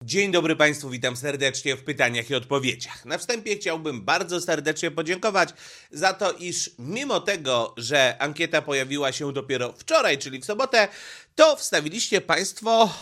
Dzień dobry Państwu, witam serdecznie w pytaniach i odpowiedziach. Na wstępie chciałbym bardzo serdecznie podziękować za to, iż mimo tego, że ankieta pojawiła się dopiero wczoraj, czyli w sobotę, to wstawiliście Państwo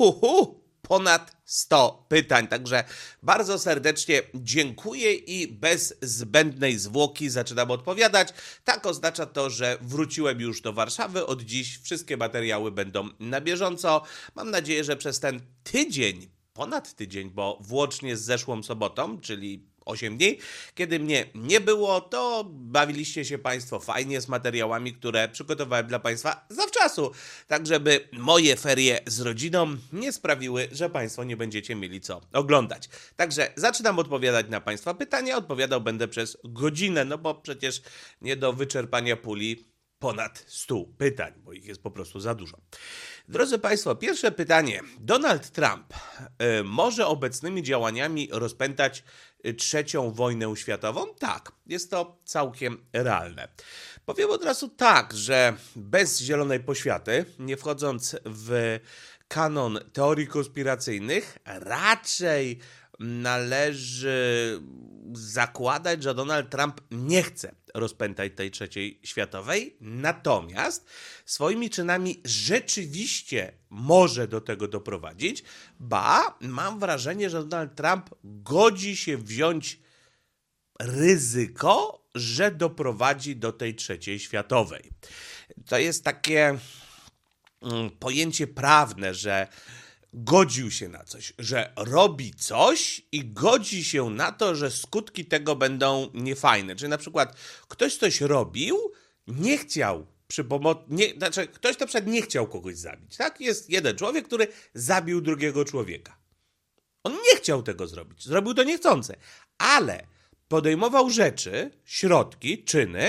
ponad 100 pytań. Także bardzo serdecznie dziękuję i bez zbędnej zwłoki zaczynam odpowiadać. Tak oznacza to, że wróciłem już do Warszawy. Od dziś wszystkie materiały będą na bieżąco. Mam nadzieję, że przez ten tydzień, ponad tydzień, bo włącznie z zeszłą sobotą, czyli 8 dni, kiedy mnie nie było, to bawiliście się Państwo fajnie z materiałami, które przygotowałem dla Państwa zawczasu, tak żeby moje ferie z rodziną nie sprawiły, że Państwo nie będziecie mieli co oglądać. Także zaczynam odpowiadać na Państwa pytania, odpowiadał będę przez godzinę, no bo przecież nie do wyczerpania puli ponad 100 pytań, bo ich jest po prostu za dużo. Drodzy Państwo, pierwsze pytanie. Donald Trump może obecnymi działaniami rozpętać trzecią wojnę światową? Tak, jest to całkiem realne. Powiem od razu tak, że bez zielonej poświaty, nie wchodząc w kanon teorii konspiracyjnych, raczej należy zakładać, że Donald Trump nie chce rozpętać tej trzeciej światowej, natomiast swoimi czynami rzeczywiście może do tego doprowadzić, ba, mam wrażenie, że Donald Trump godzi się wziąć ryzyko, że doprowadzi do tej trzeciej światowej. To jest takie pojęcie prawne, że godził się na coś, że robi coś i godzi się na to, że skutki tego będą niefajne. Czyli na przykład ktoś coś robił, nie chciał ktoś na przykład nie chciał kogoś zabić. Tak? Jest jeden człowiek, który zabił drugiego człowieka. On nie chciał tego zrobić. Zrobił to niechcący. Ale podejmował rzeczy, środki, czyny,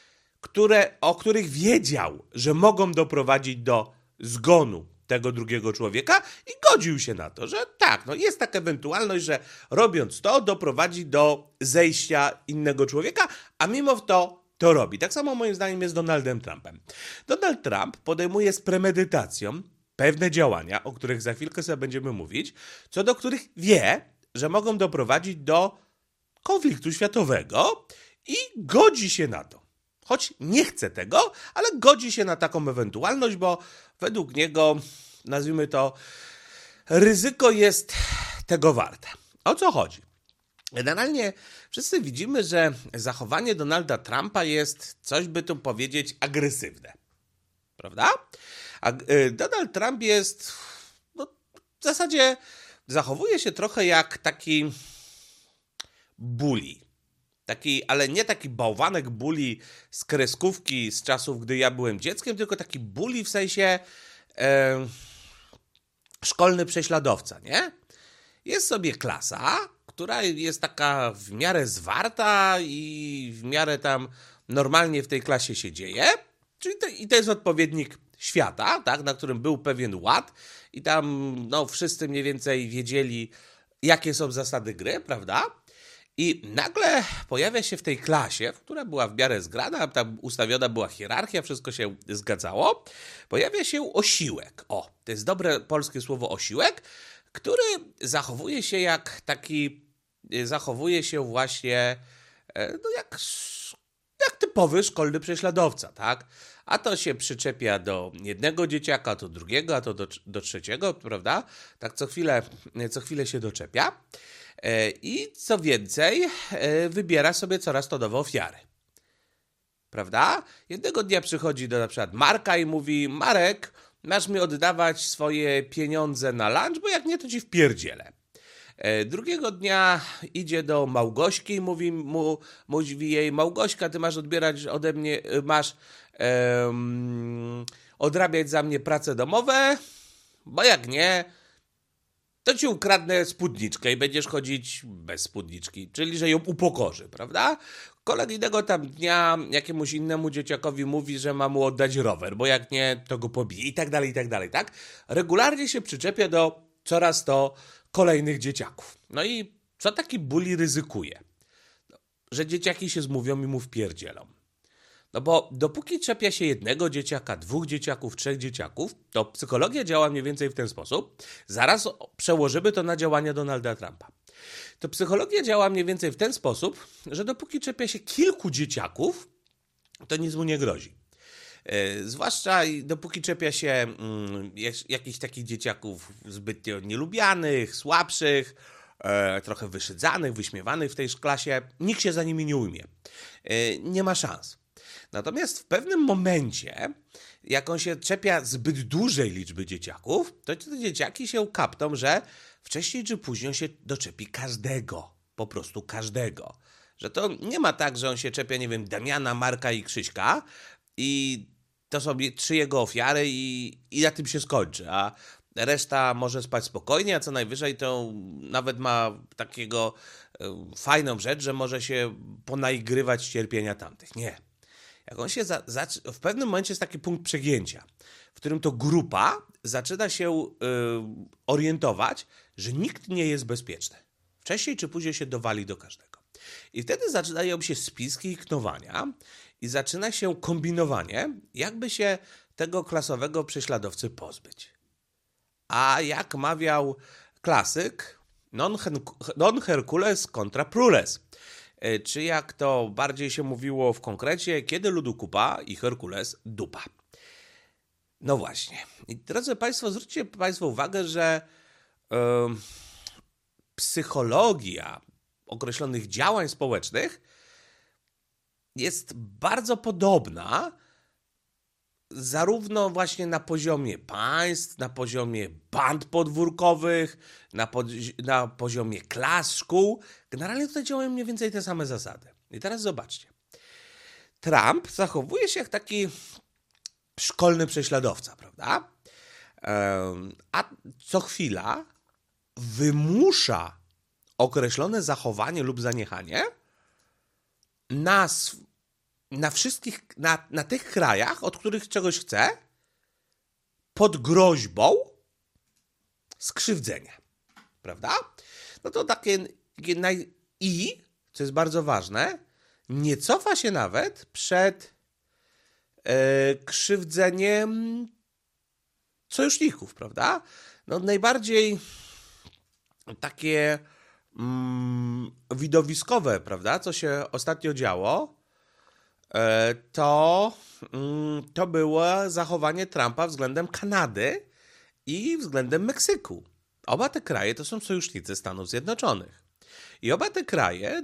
o których wiedział, że mogą doprowadzić do zgonu tego drugiego człowieka i godził się na to, że tak, no jest taka ewentualność, że robiąc to doprowadzi do zejścia innego człowieka, a mimo to robi. Tak samo moim zdaniem jest z Donaldem Trumpem. Donald Trump podejmuje z premedytacją pewne działania, o których za chwilkę sobie będziemy mówić, co do których wie, że mogą doprowadzić do konfliktu światowego i godzi się na to. Choć nie chce tego, ale godzi się na taką ewentualność, bo według niego, nazwijmy to, ryzyko jest tego warte. O co chodzi? Generalnie wszyscy widzimy, że zachowanie Donalda Trumpa jest, coś by tu powiedzieć, agresywne. Prawda? Donald Trump jest, w zasadzie zachowuje się trochę jak taki bully. Ale nie taki bałwanek bully z kreskówki z czasów, gdy ja byłem dzieckiem, tylko taki bully w sensie szkolny prześladowca, nie? Jest sobie klasa, która jest taka w miarę zwarta i w miarę tam normalnie w tej klasie się dzieje, czyli to jest odpowiednik świata, tak, na którym był pewien ład i tam wszyscy mniej więcej wiedzieli, jakie są zasady gry, prawda? I nagle pojawia się w tej klasie, która była w miarę zgrana, tam ustawiona była hierarchia, wszystko się zgadzało, pojawia się osiłek. To jest dobre polskie słowo osiłek, który zachowuje się właśnie jak typowy szkolny prześladowca, tak? A to się przyczepia do jednego dzieciaka, a to drugiego, a to do trzeciego, prawda? Tak co chwilę się doczepia. I co więcej, wybiera sobie coraz to nowe ofiary. Prawda? Jednego dnia przychodzi do na przykład Marka i mówi: Marek, masz mi oddawać swoje pieniądze na lunch, bo jak nie, to ci wpierdzielę. Drugiego dnia idzie do Małgośki i mówi jej: Małgośka, ty masz odbierać ode mnie, masz odrabiać za mnie prace domowe, bo jak nie, to ci ukradnę spódniczkę i będziesz chodzić bez spódniczki, czyli że ją upokorzy, prawda? Kolejnego tam dnia jakiemuś innemu dzieciakowi mówi, że ma mu oddać rower, bo jak nie, to go pobije i tak dalej, tak? Regularnie się przyczepia do coraz to kolejnych dzieciaków. No i co taki bully ryzykuje? Że dzieciaki się zmówią i mu wpierdzielą. No bo dopóki czepia się jednego dzieciaka, 2 dzieciaków, 3 dzieciaków, to psychologia działa mniej więcej w ten sposób. Zaraz przełożymy to na działania Donalda Trumpa. To psychologia działa mniej więcej w ten sposób, że dopóki czepia się kilku dzieciaków, to nic mu nie grozi. Zwłaszcza dopóki czepia się jakichś takich dzieciaków zbytnio nielubianych, słabszych, trochę wyszydzanych, wyśmiewanych w tej klasie, nikt się za nimi nie ujmie. Nie ma szans. Natomiast w pewnym momencie, jak on się czepia zbyt dużej liczby dzieciaków, to te dzieciaki się kapną, że wcześniej czy później on się doczepi każdego. Po prostu każdego. Że to nie ma tak, że on się czepia, nie wiem, Damiana, Marka i Krzyśka i to są 3 jego ofiary i na tym się skończy, a reszta może spać spokojnie, a co najwyżej to nawet ma takiego fajną rzecz, że może się ponaigrywać cierpienia tamtych. Nie. Jak on się w pewnym momencie jest taki punkt przegięcia, w którym to grupa zaczyna się orientować, że nikt nie jest bezpieczny. Wcześniej czy później się dowali do każdego. I wtedy zaczynają się spiski i knowania i zaczyna się kombinowanie, jakby się tego klasowego prześladowcy pozbyć. A jak mawiał klasyk, non Hercules contra Prules. Czy jak to bardziej się mówiło w konkrecie, kiedy ludu kupa i Herkules dupa. No właśnie. I drodzy Państwo, zwróćcie Państwo uwagę, że psychologia określonych działań społecznych jest bardzo podobna zarówno właśnie na poziomie państw, na poziomie band podwórkowych, na poziomie klas, szkół. Generalnie tutaj działają mniej więcej te same zasady. I teraz zobaczcie. Trump zachowuje się jak taki szkolny prześladowca, prawda? A co chwila wymusza określone zachowanie lub zaniechanie na wszystkich, na tych krajach, od których czegoś chce, pod groźbą skrzywdzenia. Prawda? No to takie co jest bardzo ważne, nie cofa się nawet przed krzywdzeniem sojuszników, prawda? No najbardziej takie widowiskowe, prawda, co się ostatnio działo, to było zachowanie Trumpa względem Kanady i względem Meksyku. Oba te kraje to są sojusznicy Stanów Zjednoczonych. I oba te kraje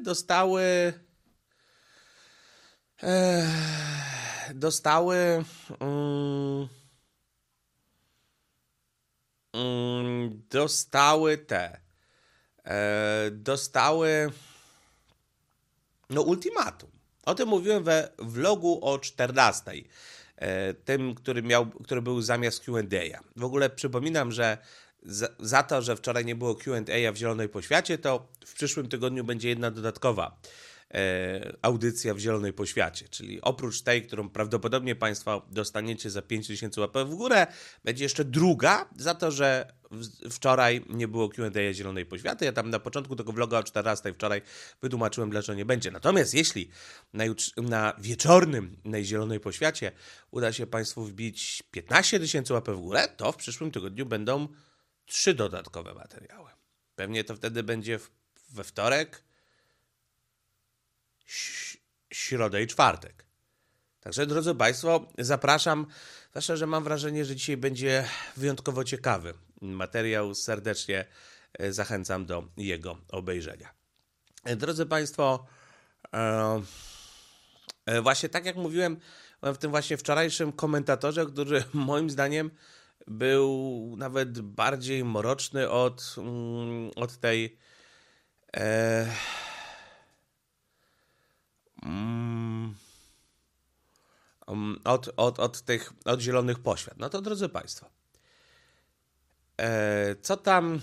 dostały ultimatum. O tym mówiłem we vlogu o 14. Tym, który był zamiast Q&A. W ogóle przypominam, że za to, że wczoraj nie było Q&A w Zielonej Poświacie, to w przyszłym tygodniu będzie jedna dodatkowa audycja w Zielonej Poświacie, czyli oprócz tej, którą prawdopodobnie Państwo dostaniecie za 5000 łapek w górę, będzie jeszcze druga za to, że wczoraj nie było Q&A Zielonej Poświaty. Ja tam na początku tego vloga o 14 wczoraj wytłumaczyłem, dlaczego nie będzie. Natomiast jeśli na wieczornym Zielonej Poświacie uda się Państwu wbić 15 000 łapek w górę, to w przyszłym tygodniu będą 3 dodatkowe materiały. Pewnie to wtedy będzie we wtorek, środę i czwartek. Także, drodzy Państwo, zapraszam, zwłaszcza, że mam wrażenie, że dzisiaj będzie wyjątkowo ciekawy materiał. Serdecznie zachęcam do jego obejrzenia. Drodzy Państwo, właśnie tak jak mówiłem w tym właśnie wczorajszym komentatorze, który moim zdaniem był nawet bardziej mroczny od tej od Zielonych Poświat. No to, drodzy Państwo, co tam,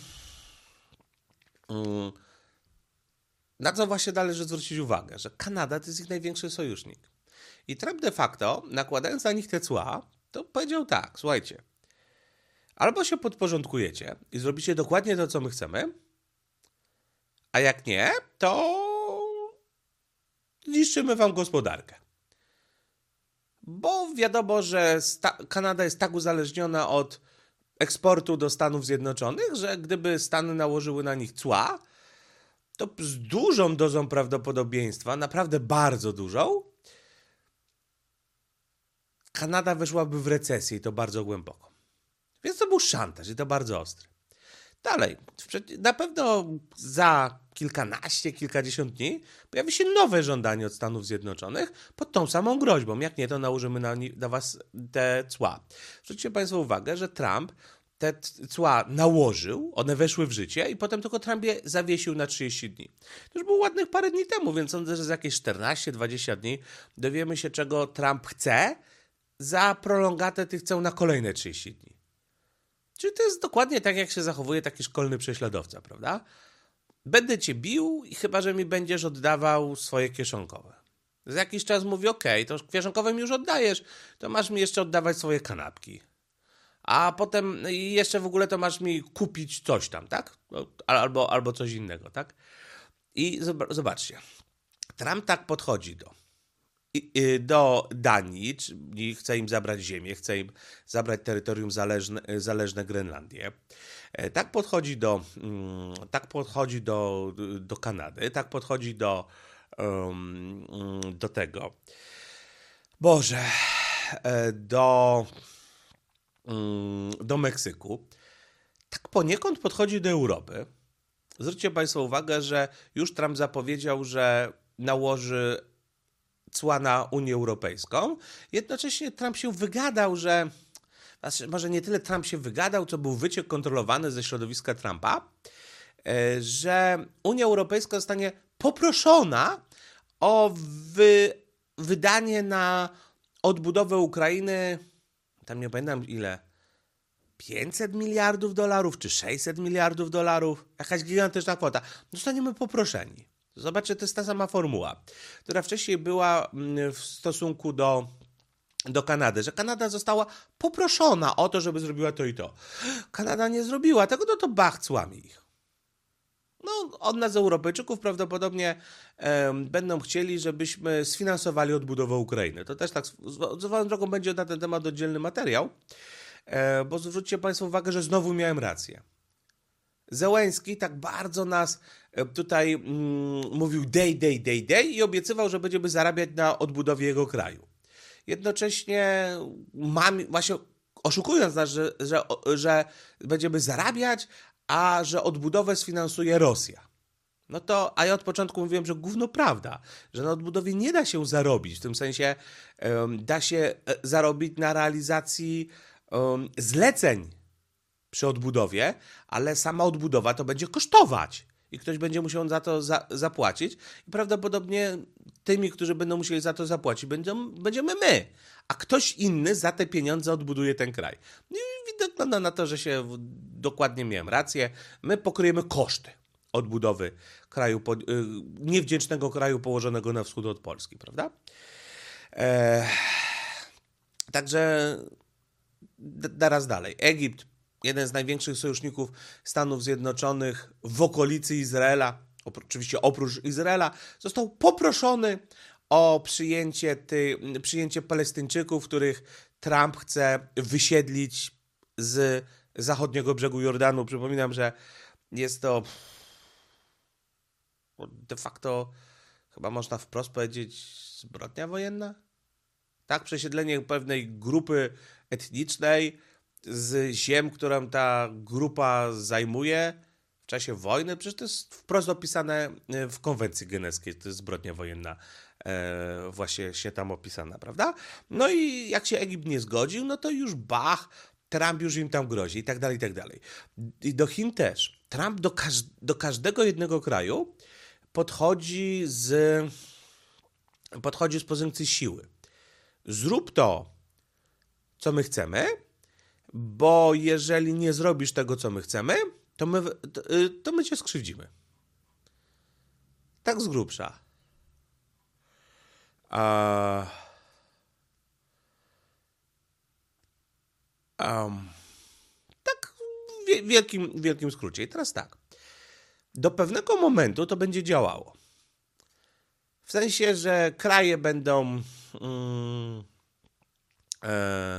na co właśnie należy zwrócić uwagę, że Kanada to jest ich największy sojusznik. I Trump de facto, nakładając na nich te cła, to powiedział tak: słuchajcie, albo się podporządkujecie i zrobicie dokładnie to, co my chcemy, a jak nie, to zniszczymy wam gospodarkę. bo wiadomo, że Kanada jest tak uzależniona od eksportu do Stanów Zjednoczonych, że gdyby Stany nałożyły na nich cła, to z dużą dozą prawdopodobieństwa, naprawdę bardzo dużą, Kanada weszłaby w recesję i to bardzo głęboko. Więc to był szantaż i to bardzo ostry. Dalej, na pewno za kilkadziesiąt dni pojawi się nowe żądanie od Stanów Zjednoczonych pod tą samą groźbą. Jak nie, to nałożymy na was te cła. Zwróćcie Państwo uwagę, że Trump te cła nałożył, one weszły w życie i potem tylko Trump je zawiesił na 30 dni. To już było ładnych parę dni temu, więc sądzę, że za jakieś 14-20 dni dowiemy się, czego Trump chce za prolongatę tych ceł na kolejne 30 dni. Czyli to jest dokładnie tak, jak się zachowuje taki szkolny prześladowca, prawda? Będę cię bił i chyba, że mi będziesz oddawał swoje kieszonkowe. Za jakiś czas mówi, okej, to kieszonkowe mi już oddajesz, to masz mi jeszcze oddawać swoje kanapki. A potem jeszcze w ogóle to masz mi kupić coś tam, tak? Albo coś innego, tak? I zobaczcie, Trump tak podchodzi do Danii, czyli chce im zabrać ziemię, chce im zabrać terytorium zależne Grenlandię. Tak podchodzi do Kanady, tak podchodzi do tego. Boże, do Meksyku. Tak poniekąd podchodzi do Europy. Zwróćcie Państwo uwagę, że już Trump zapowiedział, że nałoży cła na Unię Europejską. Jednocześnie Trump się wygadał, że może nie tyle Trump się wygadał, co był wyciek kontrolowany ze środowiska Trumpa, że Unia Europejska zostanie poproszona o wydanie na odbudowę Ukrainy, tam nie pamiętam ile, 500 miliardów dolarów czy 600 miliardów dolarów, jakaś gigantyczna kwota. Zostaniemy poproszeni. Zobaczcie, to jest ta sama formuła, która wcześniej była w stosunku do Kanady, że Kanada została poproszona o to, żeby zrobiła to i to. Kanada nie zrobiła tego, no to bach, cłami ich. No, od nas, Europejczyków, prawdopodobnie będą chcieli, żebyśmy sfinansowali odbudowę Ukrainy. To też tak, swoją drogą będzie na ten temat oddzielny materiał, bo zwróćcie Państwo uwagę, że znowu miałem rację. Zełenski tak bardzo nas tutaj mówił day i obiecywał, że będziemy zarabiać na odbudowie jego kraju. Jednocześnie właśnie oszukując nas, że będziemy zarabiać, a że odbudowę sfinansuje Rosja. No to, a ja od początku mówiłem, że gówno prawda, że na odbudowie nie da się zarobić, w tym sensie da się zarobić na realizacji zleceń przy odbudowie, ale sama odbudowa to będzie kosztować i ktoś będzie musiał za to zapłacić i prawdopodobnie tymi, którzy będą musieli za to zapłacić, będziemy my, a ktoś inny za te pieniądze odbuduje ten kraj. I wygląda na to, że dokładnie miałem rację, my pokryjemy koszty odbudowy kraju, niewdzięcznego kraju położonego na wschód od Polski, prawda? Także teraz dalej. Egipt, jeden z największych sojuszników Stanów Zjednoczonych w okolicy Izraela, oczywiście oprócz Izraela, został poproszony o przyjęcie Palestyńczyków, których Trump chce wysiedlić z zachodniego brzegu Jordanu. Przypominam, że jest to de facto, chyba można wprost powiedzieć, zbrodnia wojenna? Tak, przesiedlenie pewnej grupy etnicznej z ziem, którą ta grupa zajmuje w czasie wojny. Przecież to jest wprost opisane w konwencji genewskiej. To jest zbrodnia wojenna właśnie się tam opisana, prawda? No i jak się Egipt nie zgodził, no to już bach, Trump już im tam grozi i tak dalej, i tak dalej. I do Chin też. Trump do każdego jednego kraju podchodzi z pozycji siły. Zrób to, co my chcemy, bo jeżeli nie zrobisz tego, co my chcemy, to my cię skrzywdzimy. Tak z grubsza. Tak w wielkim skrócie. I teraz tak. Do pewnego momentu to będzie działało. W sensie, że kraje będą e,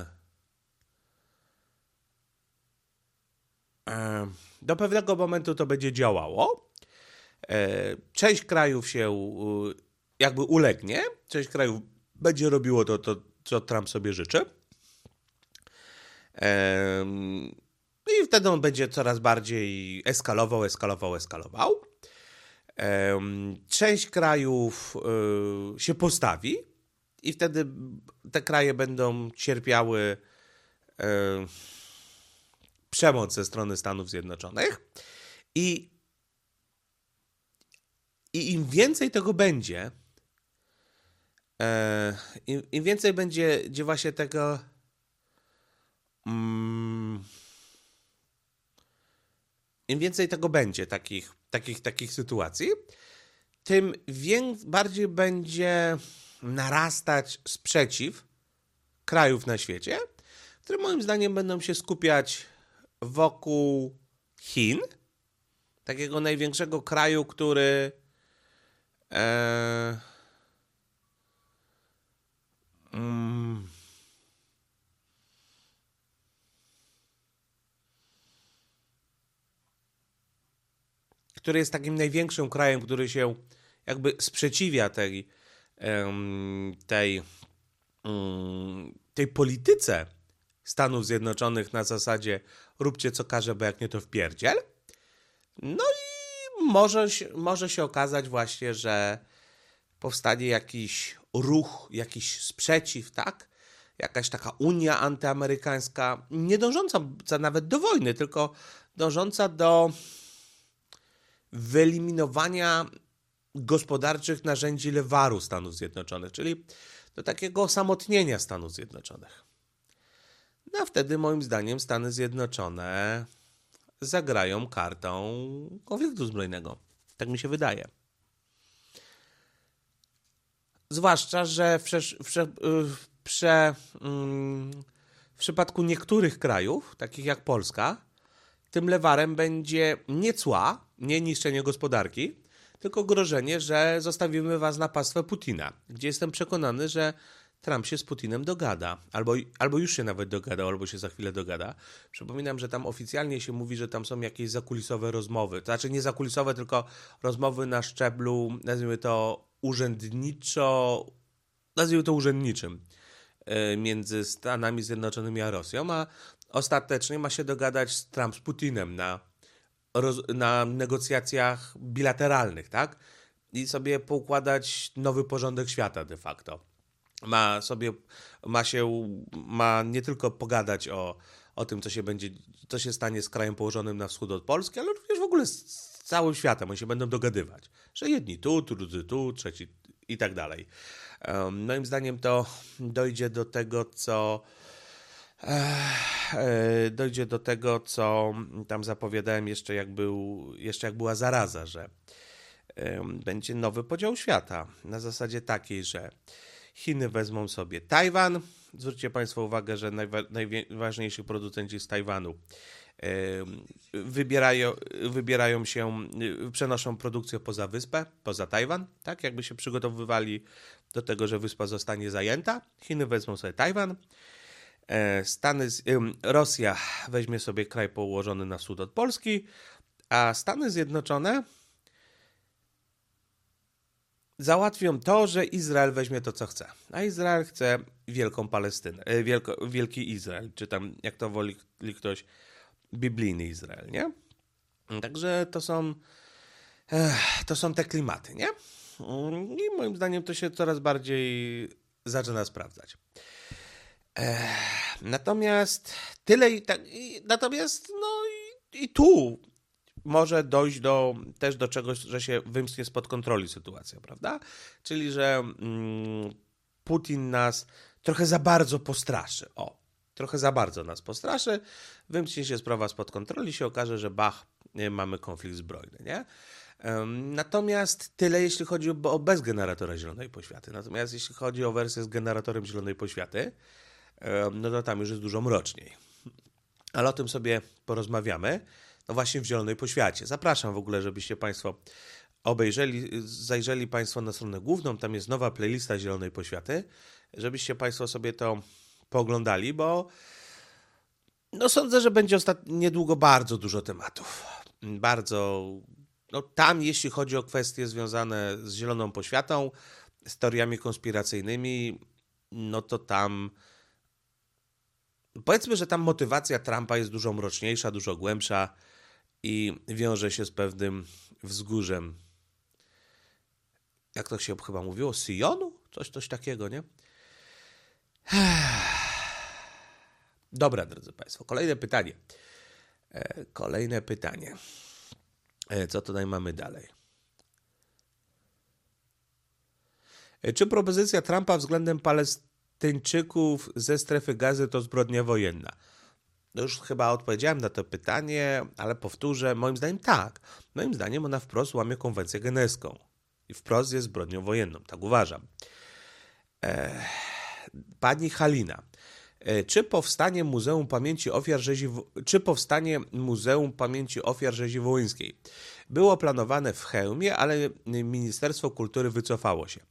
do pewnego momentu to będzie działało. Część krajów się jakby ulegnie, część krajów będzie robiło to, co Trump sobie życzy. I wtedy on będzie coraz bardziej eskalował. Część krajów się postawi i wtedy te kraje będą cierpiały przemoc ze strony Stanów Zjednoczonych i im więcej tego będzie, im więcej będzie właśnie tego im więcej tego będzie, takich sytuacji, tym bardziej będzie narastać sprzeciw krajów na świecie, które moim zdaniem będą się skupiać wokół Chin, takiego największego kraju, który który jest takim największym krajem, który się jakby sprzeciwia tej polityce Stanów Zjednoczonych na zasadzie róbcie co każe, bo jak nie to wpierdziel. No i może się okazać właśnie, że powstanie jakiś ruch, jakiś sprzeciw, tak? Jakaś taka unia antyamerykańska, nie dążąca nawet do wojny, tylko dążąca do wyeliminowania gospodarczych narzędzi lewaru Stanów Zjednoczonych, czyli do takiego osamotnienia Stanów Zjednoczonych. No a wtedy moim zdaniem Stany Zjednoczone zagrają kartą konfliktu zbrojnego. Tak mi się wydaje. Zwłaszcza, że w przypadku niektórych krajów, takich jak Polska, tym lewarem będzie nie cła, nie niszczenie gospodarki, tylko grożenie, że zostawimy was na pastwę Putina, gdzie jestem przekonany, że Trump się z Putinem dogada, albo już się nawet dogadał, albo się za chwilę dogada. Przypominam, że tam oficjalnie się mówi, że tam są jakieś zakulisowe rozmowy, to znaczy nie zakulisowe, tylko rozmowy na szczeblu, nazwijmy to urzędniczym między Stanami Zjednoczonymi a Rosją, a ostatecznie ma się dogadać Trump z Putinem na negocjacjach bilateralnych, tak? I sobie poukładać nowy porządek świata de facto. Ma nie tylko pogadać o tym, co się stanie z krajem położonym na wschód od Polski, ale również w ogóle z całym światem. Oni się będą dogadywać, że jedni tu, drudzy tu, trzeci i tak dalej. Moim zdaniem to dojdzie do tego, co tam zapowiadałem jeszcze jak była zaraza, że będzie nowy podział świata na zasadzie takiej, że Chiny wezmą sobie Tajwan. Zwróćcie Państwo uwagę, że najważniejsi producenci z Tajwanu przenoszą produkcję poza wyspę, poza Tajwan, tak jakby się przygotowywali do tego, że wyspa zostanie zajęta. Chiny wezmą sobie Tajwan. Rosja weźmie sobie kraj położony na wschód od Polski, a Stany Zjednoczone załatwią to, że Izrael weźmie to, co chce. A Izrael chce wielką Palestynę, wielki Izrael, czy tam, jak to woli ktoś, biblijny Izrael, nie? Także to są te klimaty, nie? I moim zdaniem to się coraz bardziej zaczyna sprawdzać. Natomiast i tu może dojść też do czegoś, że się wymknie spod kontroli sytuacja, prawda? Czyli, że Putin nas trochę za bardzo postraszy. Trochę za bardzo nas postraszy, wymknie się sprawa spod kontroli, się okaże, że mamy konflikt zbrojny, nie? Natomiast tyle, jeśli chodzi o bez generatora zielonej poświaty. Natomiast jeśli chodzi o wersję z generatorem zielonej poświaty, no to tam już jest dużo mroczniej. Ale o tym sobie porozmawiamy, no właśnie w zielonej poświacie. Zapraszam w ogóle, żebyście Państwo zajrzeli Państwo na stronę główną, tam jest nowa playlista zielonej poświaty, żebyście Państwo sobie to pooglądali, bo no sądzę, że będzie niedługo bardzo dużo tematów. Bardzo, no tam jeśli chodzi o kwestie związane z zieloną poświatą, z teoriami konspiracyjnymi, no to tam powiedzmy, że tam motywacja Trumpa jest dużo mroczniejsza, dużo głębsza i wiąże się z pewnym wzgórzem. Jak to się chyba mówiło? Sionu? Coś takiego, nie? Dobra, drodzy Państwo, kolejne pytanie. Co tutaj mamy dalej? Czy propozycja Trumpa względem Palestyńczyków ze strefy Gazy to zbrodnia wojenna? No już chyba odpowiedziałem na to pytanie, ale powtórzę, moim zdaniem tak. Moim zdaniem ona wprost łamie konwencję genewską i wprost jest zbrodnią wojenną, tak uważam. Pani Halina. Czy powstanie Muzeum Pamięci Ofiar Rzezi Wołyńskiej było planowane w Chełmie, ale Ministerstwo Kultury wycofało się?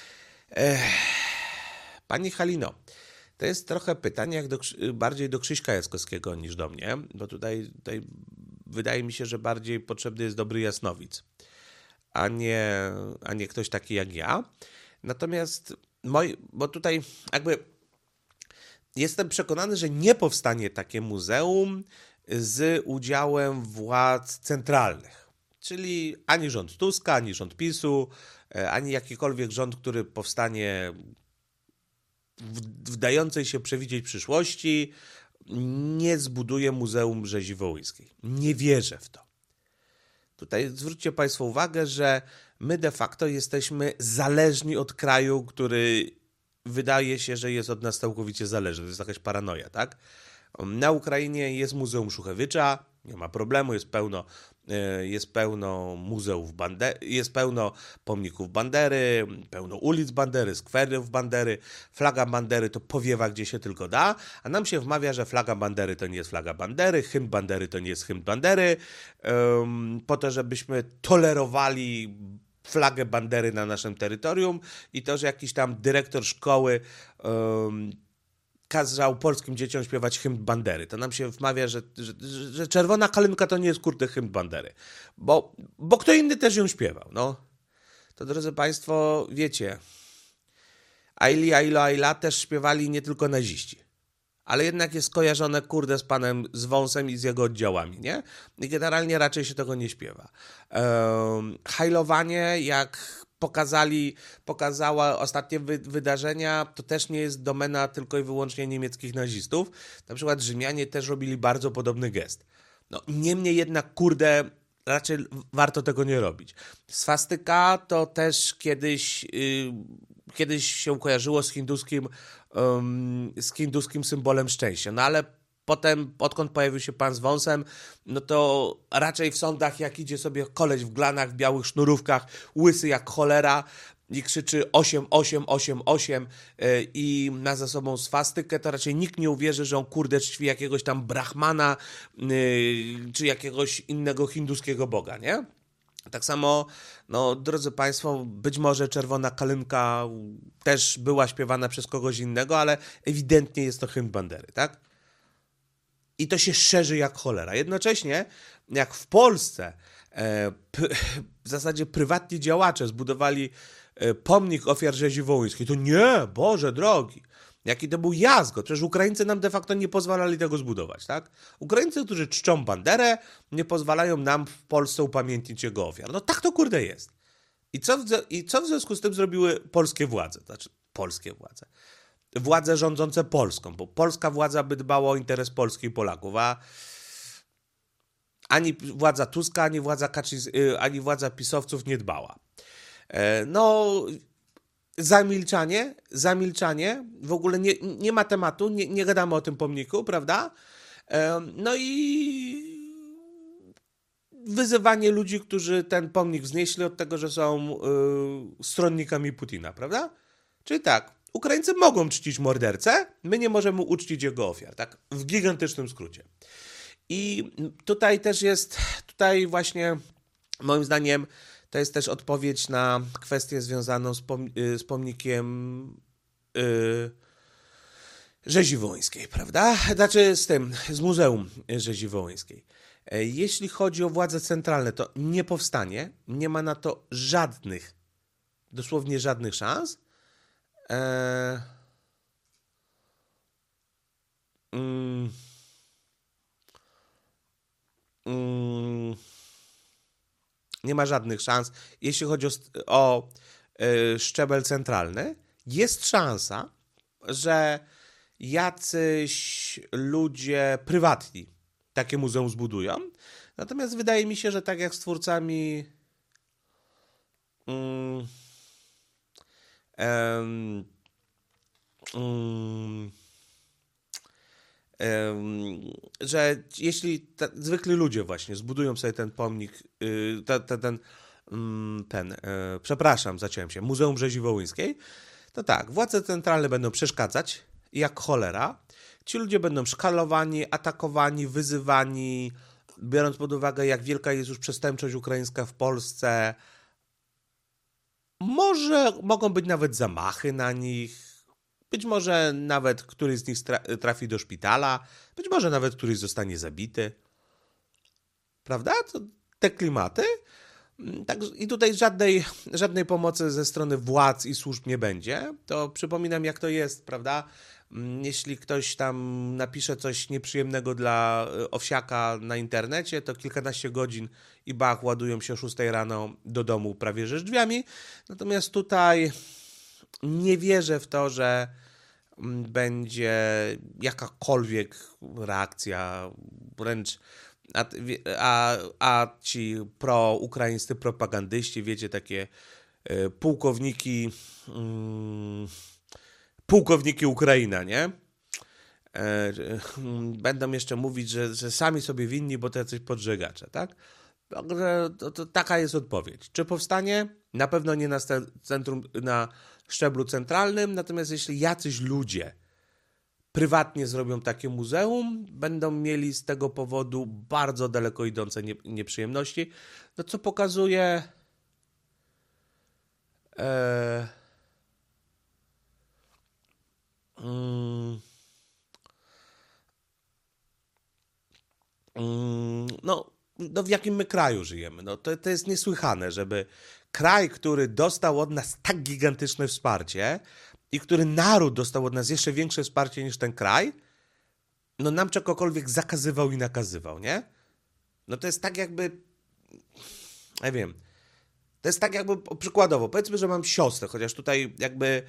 Pani Halino, to jest trochę pytanie jak bardziej do Krzyśka Jackowskiego niż do mnie, bo tutaj wydaje mi się, że bardziej potrzebny jest dobry jasnowic, a nie ktoś taki jak ja. Natomiast bo tutaj jakby jestem przekonany, że nie powstanie takie muzeum z udziałem władz centralnych, czyli ani rząd Tuska, ani rząd PiS-u, ani jakikolwiek rząd, który powstanie w dającej się przewidzieć przyszłości, nie zbuduje Muzeum Rzezi Wołyńskiej. Nie wierzę w to. Tutaj zwróćcie Państwo uwagę, że my de facto jesteśmy zależni od kraju, który wydaje się, że jest od nas całkowicie zależny. To jest jakaś paranoja, tak? Na Ukrainie jest Muzeum Szuchewicza, nie ma problemu, jest pełno muzeów jest pełno pomników Bandery, pełno ulic Bandery, skwerów Bandery, flaga Bandery to powiewa gdzie się tylko da, a nam się wmawia, że flaga Bandery to nie jest flaga Bandery, hymn Bandery to nie jest hymn Bandery, po to, żebyśmy tolerowali flagę Bandery na naszym terytorium i to, że jakiś tam dyrektor szkoły kazał polskim dzieciom śpiewać hymn Bandery. To nam się wmawia, że Czerwona Kalinka to nie jest hymn Bandery. Bo kto inny też ją śpiewał. No. To drodzy Państwo, wiecie, Aili, Ailo, Aila też śpiewali nie tylko naziści. Ale jednak jest skojarzone, z panem z Wąsem i z jego oddziałami, nie? I generalnie raczej się tego nie śpiewa. Hajlowanie, jak pokazała ostatnie wydarzenia, to też nie jest domena tylko i wyłącznie niemieckich nazistów. Na przykład Rzymianie też robili bardzo podobny gest. No, niemniej jednak, raczej warto tego nie robić. Swastyka to też kiedyś się kojarzyło z hinduskim symbolem szczęścia. No ale potem, odkąd pojawił się pan z Wąsem, no to raczej w sądach, jak idzie sobie koleś w glanach, w białych sznurówkach, łysy jak cholera i krzyczy 8, 8, 8, 8 i ma za sobą swastykę, to raczej nikt nie uwierzy, że on czci jakiegoś tam brahmana czy jakiegoś innego hinduskiego boga, nie? Tak samo, no drodzy Państwo, być może Czerwona Kalinka też była śpiewana przez kogoś innego, ale ewidentnie jest to hymn Bandery, tak? I to się szerzy jak cholera. Jednocześnie, jak w Polsce w zasadzie prywatni działacze zbudowali pomnik ofiar rzezi wołyńskiej, to nie, Boże drogi, jaki to był jazgot. Przecież Ukraińcy nam de facto nie pozwalali tego zbudować, tak? Ukraińcy, którzy czczą Banderę, nie pozwalają nam w Polsce upamiętnić jego ofiar. No tak to jest. I co w związku z tym zrobiły polskie władze? Znaczy, polskie władze. Władze rządzące Polską, bo polska władza by dbała o interes Polski i Polaków, a ani władza Tuska, ani władza pisowców nie dbała. No, zamilczanie, w ogóle nie ma tematu, nie gadamy o tym pomniku, prawda? No i wyzywanie ludzi, którzy ten pomnik wznieśli od tego, że są stronnikami Putina, prawda? Czyli tak, Ukraińcy mogą czcić mordercę, my nie możemy uczcić jego ofiar, tak? W gigantycznym skrócie. I tutaj właśnie moim zdaniem to jest też odpowiedź na kwestię związaną z pomnikiem Rzezi Wołyńskiej, prawda? Znaczy z Muzeum Rzezi Wołyńskiej. Jeśli chodzi o władze centralne, to nie powstanie, nie ma na to żadnych, dosłownie żadnych szans. Mm, mm, nie ma żadnych szans. Jeśli chodzi o szczebel centralny, jest szansa, że jacyś ludzie prywatni takie muzeum zbudują. Natomiast wydaje mi się, że tak jak z twórcami mm, em, mm, że jeśli zwykli ludzie właśnie zbudują sobie ten pomnik, przepraszam, zaciąłem się, Muzeum Rzezi Wołyńskiej, to tak, władze centralne będą przeszkadzać jak cholera. Ci ludzie będą szkalowani, atakowani, wyzywani, biorąc pod uwagę, jak wielka jest już przestępczość ukraińska w Polsce. Może mogą być nawet zamachy na nich. Być może nawet któryś z nich trafi do szpitala. Być może nawet któryś zostanie zabity. Prawda? To te klimaty. I tutaj żadnej pomocy ze strony władz i służb nie będzie. To przypominam, jak to jest, prawda? Jeśli ktoś tam napisze coś nieprzyjemnego dla Owsiaka na internecie, to kilkanaście godzin i bach, ładują się o 6 rano do domu prawie że z drzwiami. Natomiast tutaj nie wierzę w to, że będzie jakakolwiek reakcja, wręcz a ci proukraińscy propagandyści, wiecie, takie pułkowniki Ukraina, nie? Będą jeszcze mówić, że sami sobie winni, bo to jacyś podżegacze, tak? Także to taka jest odpowiedź. Czy powstanie? Na pewno nie na szczeblu centralnym, natomiast jeśli jacyś ludzie prywatnie zrobią takie muzeum, będą mieli z tego powodu bardzo daleko idące nieprzyjemności, no co pokazuje no w jakim my kraju żyjemy. No to jest niesłychane, żeby kraj, który dostał od nas tak gigantyczne wsparcie i który naród dostał od nas jeszcze większe wsparcie niż ten kraj, no nam czegokolwiek zakazywał i nakazywał, nie? No to jest tak jakby, ja wiem, to jest tak jakby, przykładowo, powiedzmy, że mam siostrę, chociaż tutaj jakby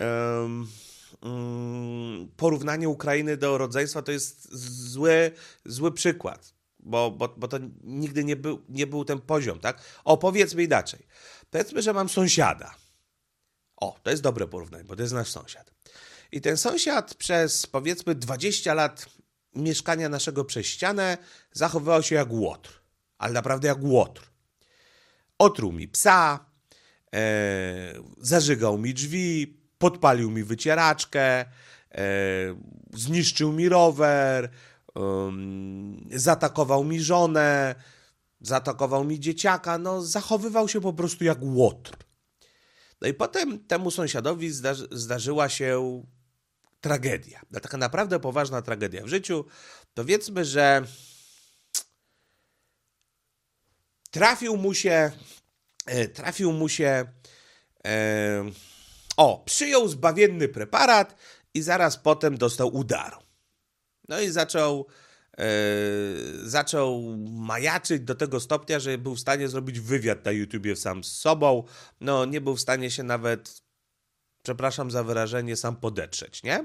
porównanie Ukrainy do rodzeństwa to jest zły przykład, bo to nigdy nie był ten poziom, tak? O, powiedzmy inaczej. Powiedzmy, że mam sąsiada. O, to jest dobre porównanie, bo to jest nasz sąsiad. I ten sąsiad przez, powiedzmy, 20 lat mieszkania naszego przez ścianę zachowywał się jak łotr. Ale naprawdę jak łotr. Otruł mi psa, zażygał mi drzwi, podpalił mi wycieraczkę, zniszczył mi rower, zaatakował mi żonę, zaatakował mi dzieciaka. No, zachowywał się po prostu jak łotr. No i potem temu sąsiadowi zdarzyła się tragedia. Taka naprawdę poważna tragedia w życiu. Powiedzmy, że trafił mu się przyjął zbawienny preparat i zaraz potem dostał udaru. No i zaczął majaczyć do tego stopnia, że był w stanie zrobić wywiad na YouTubie sam z sobą. No, nie był w stanie się nawet, przepraszam za wyrażenie, sam podetrzeć, nie?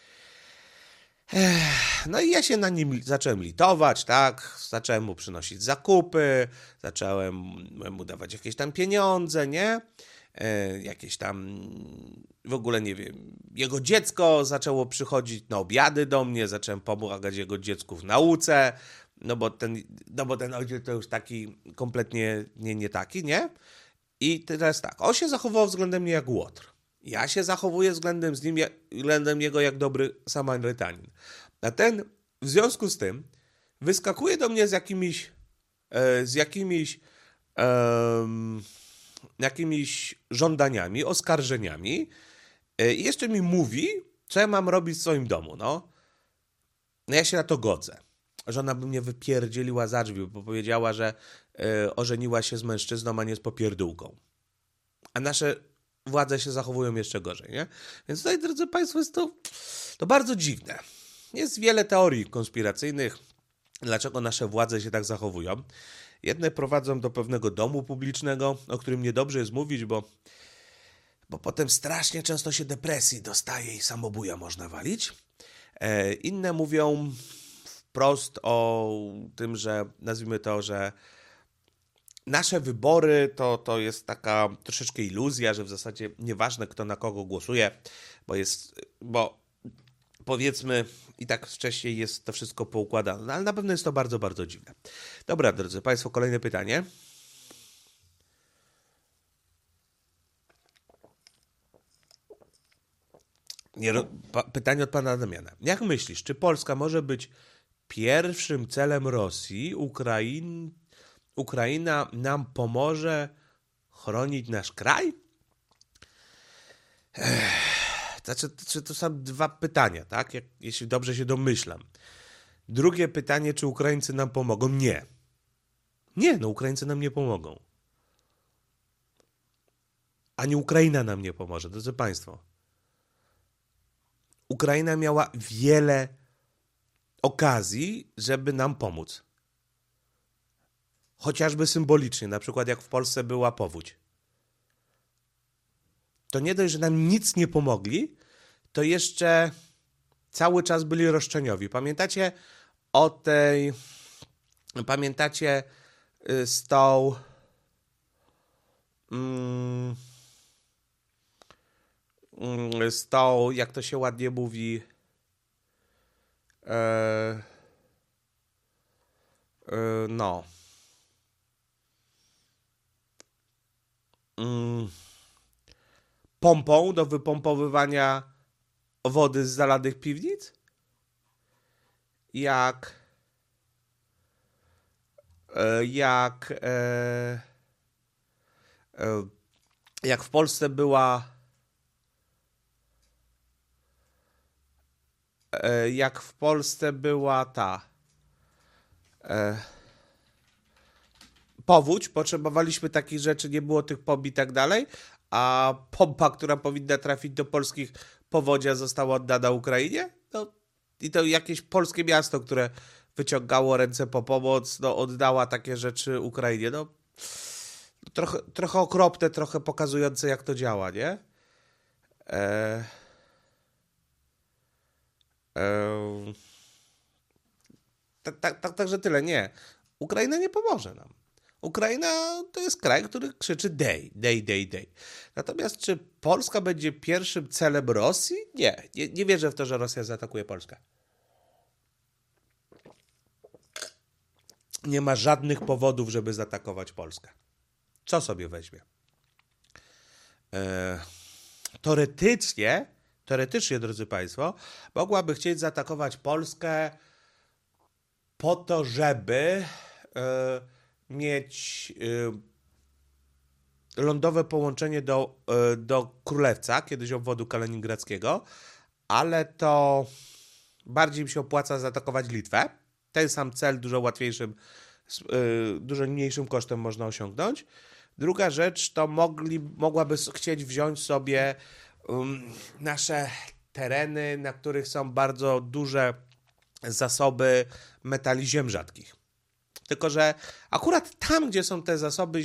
No i ja się na nim zacząłem litować, tak? Zacząłem mu przynosić zakupy, zacząłem mu dawać jakieś tam pieniądze, nie? Jakieś tam, w ogóle nie wiem, jego dziecko zaczęło przychodzić na obiady do mnie, zacząłem pomagać jego dziecku w nauce, no bo ten ojciec to już taki kompletnie nie taki, nie? I teraz tak, on się zachował względem mnie jak łotr. Ja się zachowuję względem jego jak dobry Samarytanin. A ten w związku z tym wyskakuje do mnie z jakimiś żądaniami, oskarżeniami i jeszcze mi mówi, Co ja mam robić w swoim domu, no? No ja się na to godzę. Żona by mnie wypierdzieliła za drzwi, bo powiedziała, że ożeniła się z mężczyzną, a nie z popierdółką. A nasze władze się zachowują jeszcze gorzej, nie? Więc tutaj, drodzy Państwo, jest to bardzo dziwne. Jest wiele teorii konspiracyjnych, dlaczego nasze władze się tak zachowują. Jedne prowadzą do pewnego domu publicznego, o którym niedobrze jest mówić, bo potem strasznie często się depresji dostaje i samobuja można walić. Inne mówią wprost o tym, że nazwijmy to, że nasze wybory to jest taka troszeczkę iluzja, że w zasadzie nieważne kto na kogo głosuje, bo powiedzmy i tak wcześniej jest to wszystko poukładane, no, ale na pewno jest to bardzo, bardzo dziwne. Dobra, drodzy Państwo, kolejne pytanie. Pytanie od pana Damiana. Jak myślisz, czy Polska może być pierwszym celem Rosji? Ukraina nam pomoże chronić nasz kraj? Znaczy, to są dwa pytania, tak? Jeśli dobrze się domyślam. Drugie pytanie, czy Ukraińcy nam pomogą? Nie. Nie, no Ukraińcy nam nie pomogą. Ani Ukraina nam nie pomoże, drodzy Państwo. Ukraina miała wiele okazji, żeby nam pomóc. Chociażby symbolicznie, na przykład jak w Polsce była powódź. To nie dość, że nam nic nie pomogli, to jeszcze cały czas byli roszczeniowi. Pamiętacie z tą jak to się ładnie mówi, no. Pompą do wypompowywania wody z zalanych piwnic? Jak w Polsce była ta powódź, potrzebowaliśmy takich rzeczy, nie było tych pomp i tak dalej, a pompa, która powinna trafić do polskich powodzia, została oddana Ukrainie? No, i to jakieś polskie miasto, które wyciągało ręce po pomoc, no, oddała takie rzeczy Ukrainie. No, trochę okropne, trochę pokazujące, jak to działa, nie? Także tyle, nie. Ukraina nie pomoże nam. Ukraina to jest kraj, który krzyczy dej, dej, dej, dej. Natomiast czy Polska będzie pierwszym celem Rosji? Nie wierzę w to, że Rosja zaatakuje Polskę. Nie ma żadnych powodów, żeby zaatakować Polskę. Co sobie weźmie? Teoretycznie, drodzy Państwo, mogłaby chcieć zaatakować Polskę po to, żeby mieć lądowe połączenie do Królewca, kiedyś obwodu kaliningradzkiego, ale to bardziej im się opłaca zaatakować Litwę. Ten sam cel dużo łatwiejszym, dużo mniejszym kosztem można osiągnąć. Druga rzecz to mogłaby chcieć wziąć sobie nasze tereny, na których są bardzo duże zasoby metali ziem rzadkich. Tylko że akurat tam, gdzie są te zasoby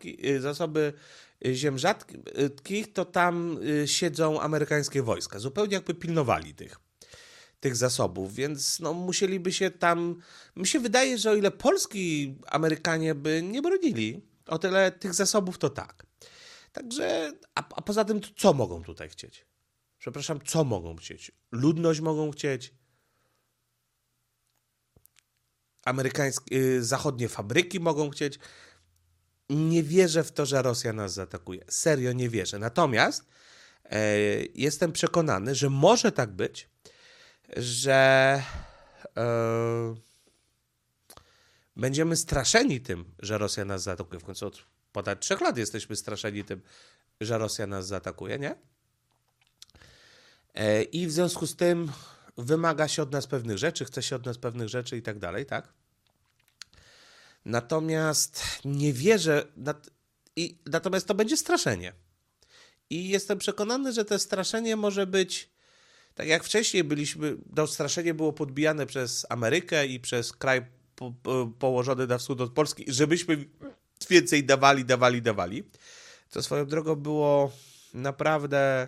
ziem rzadkich, to tam siedzą amerykańskie wojska. Zupełnie jakby pilnowali tych zasobów, więc no, musieliby się tam... Mi się wydaje, że o ile Polski Amerykanie by nie bronili, o tyle tych zasobów to tak. Także, a poza tym, to co mogą tutaj chcieć? Przepraszam, co mogą chcieć? Ludność mogą chcieć? Zachodnie fabryki mogą chcieć? Nie wierzę w to, że Rosja nas zaatakuje. Serio nie wierzę. Natomiast jestem przekonany, że może tak być, że będziemy straszeni tym, że Rosja nas zaatakuje. W końcu od ponad 3 lat jesteśmy straszeni tym, że Rosja nas zaatakuje, nie? I w związku z tym wymaga się od nas pewnych rzeczy, chce się od nas pewnych rzeczy i tak dalej, tak? Natomiast nie wierzę, natomiast to będzie straszenie. I jestem przekonany, że to straszenie może być, tak jak wcześniej to straszenie było podbijane przez Amerykę i przez kraj położony na wschód od Polski, żebyśmy więcej dawali. To swoją drogą było naprawdę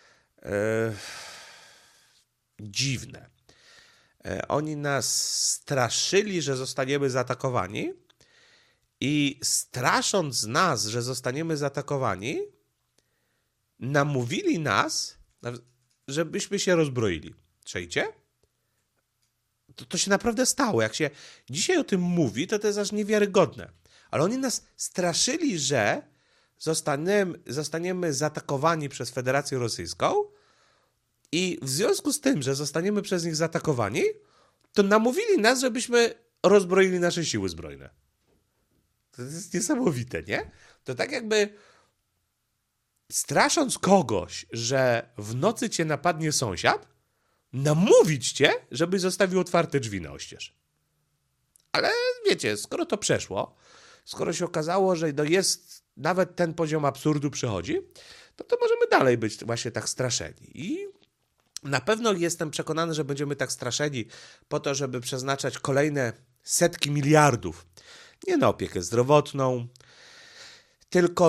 dziwne. Oni nas straszyli, że zostaniemy zaatakowani i strasząc nas, że zostaniemy zaatakowani, namówili nas, żebyśmy się rozbroili. Czajcie? To się naprawdę stało. Jak się dzisiaj o tym mówi, to jest aż niewiarygodne. Ale oni nas straszyli, że zostaniemy zaatakowani przez Federację Rosyjską i w związku z tym, że zostaniemy przez nich zaatakowani, to namówili nas, żebyśmy rozbroili nasze siły zbrojne. To jest niesamowite, nie? To tak jakby strasząc kogoś, że w nocy cię napadnie sąsiad, namówić cię, żebyś zostawił otwarte drzwi na oścież. Ale wiecie, skoro to przeszło, skoro się okazało, że jest nawet ten poziom absurdu przychodzi, to możemy dalej być właśnie tak straszeni. I na pewno jestem przekonany, że będziemy tak straszeni po to, żeby przeznaczać kolejne setki miliardów nie na opiekę zdrowotną, tylko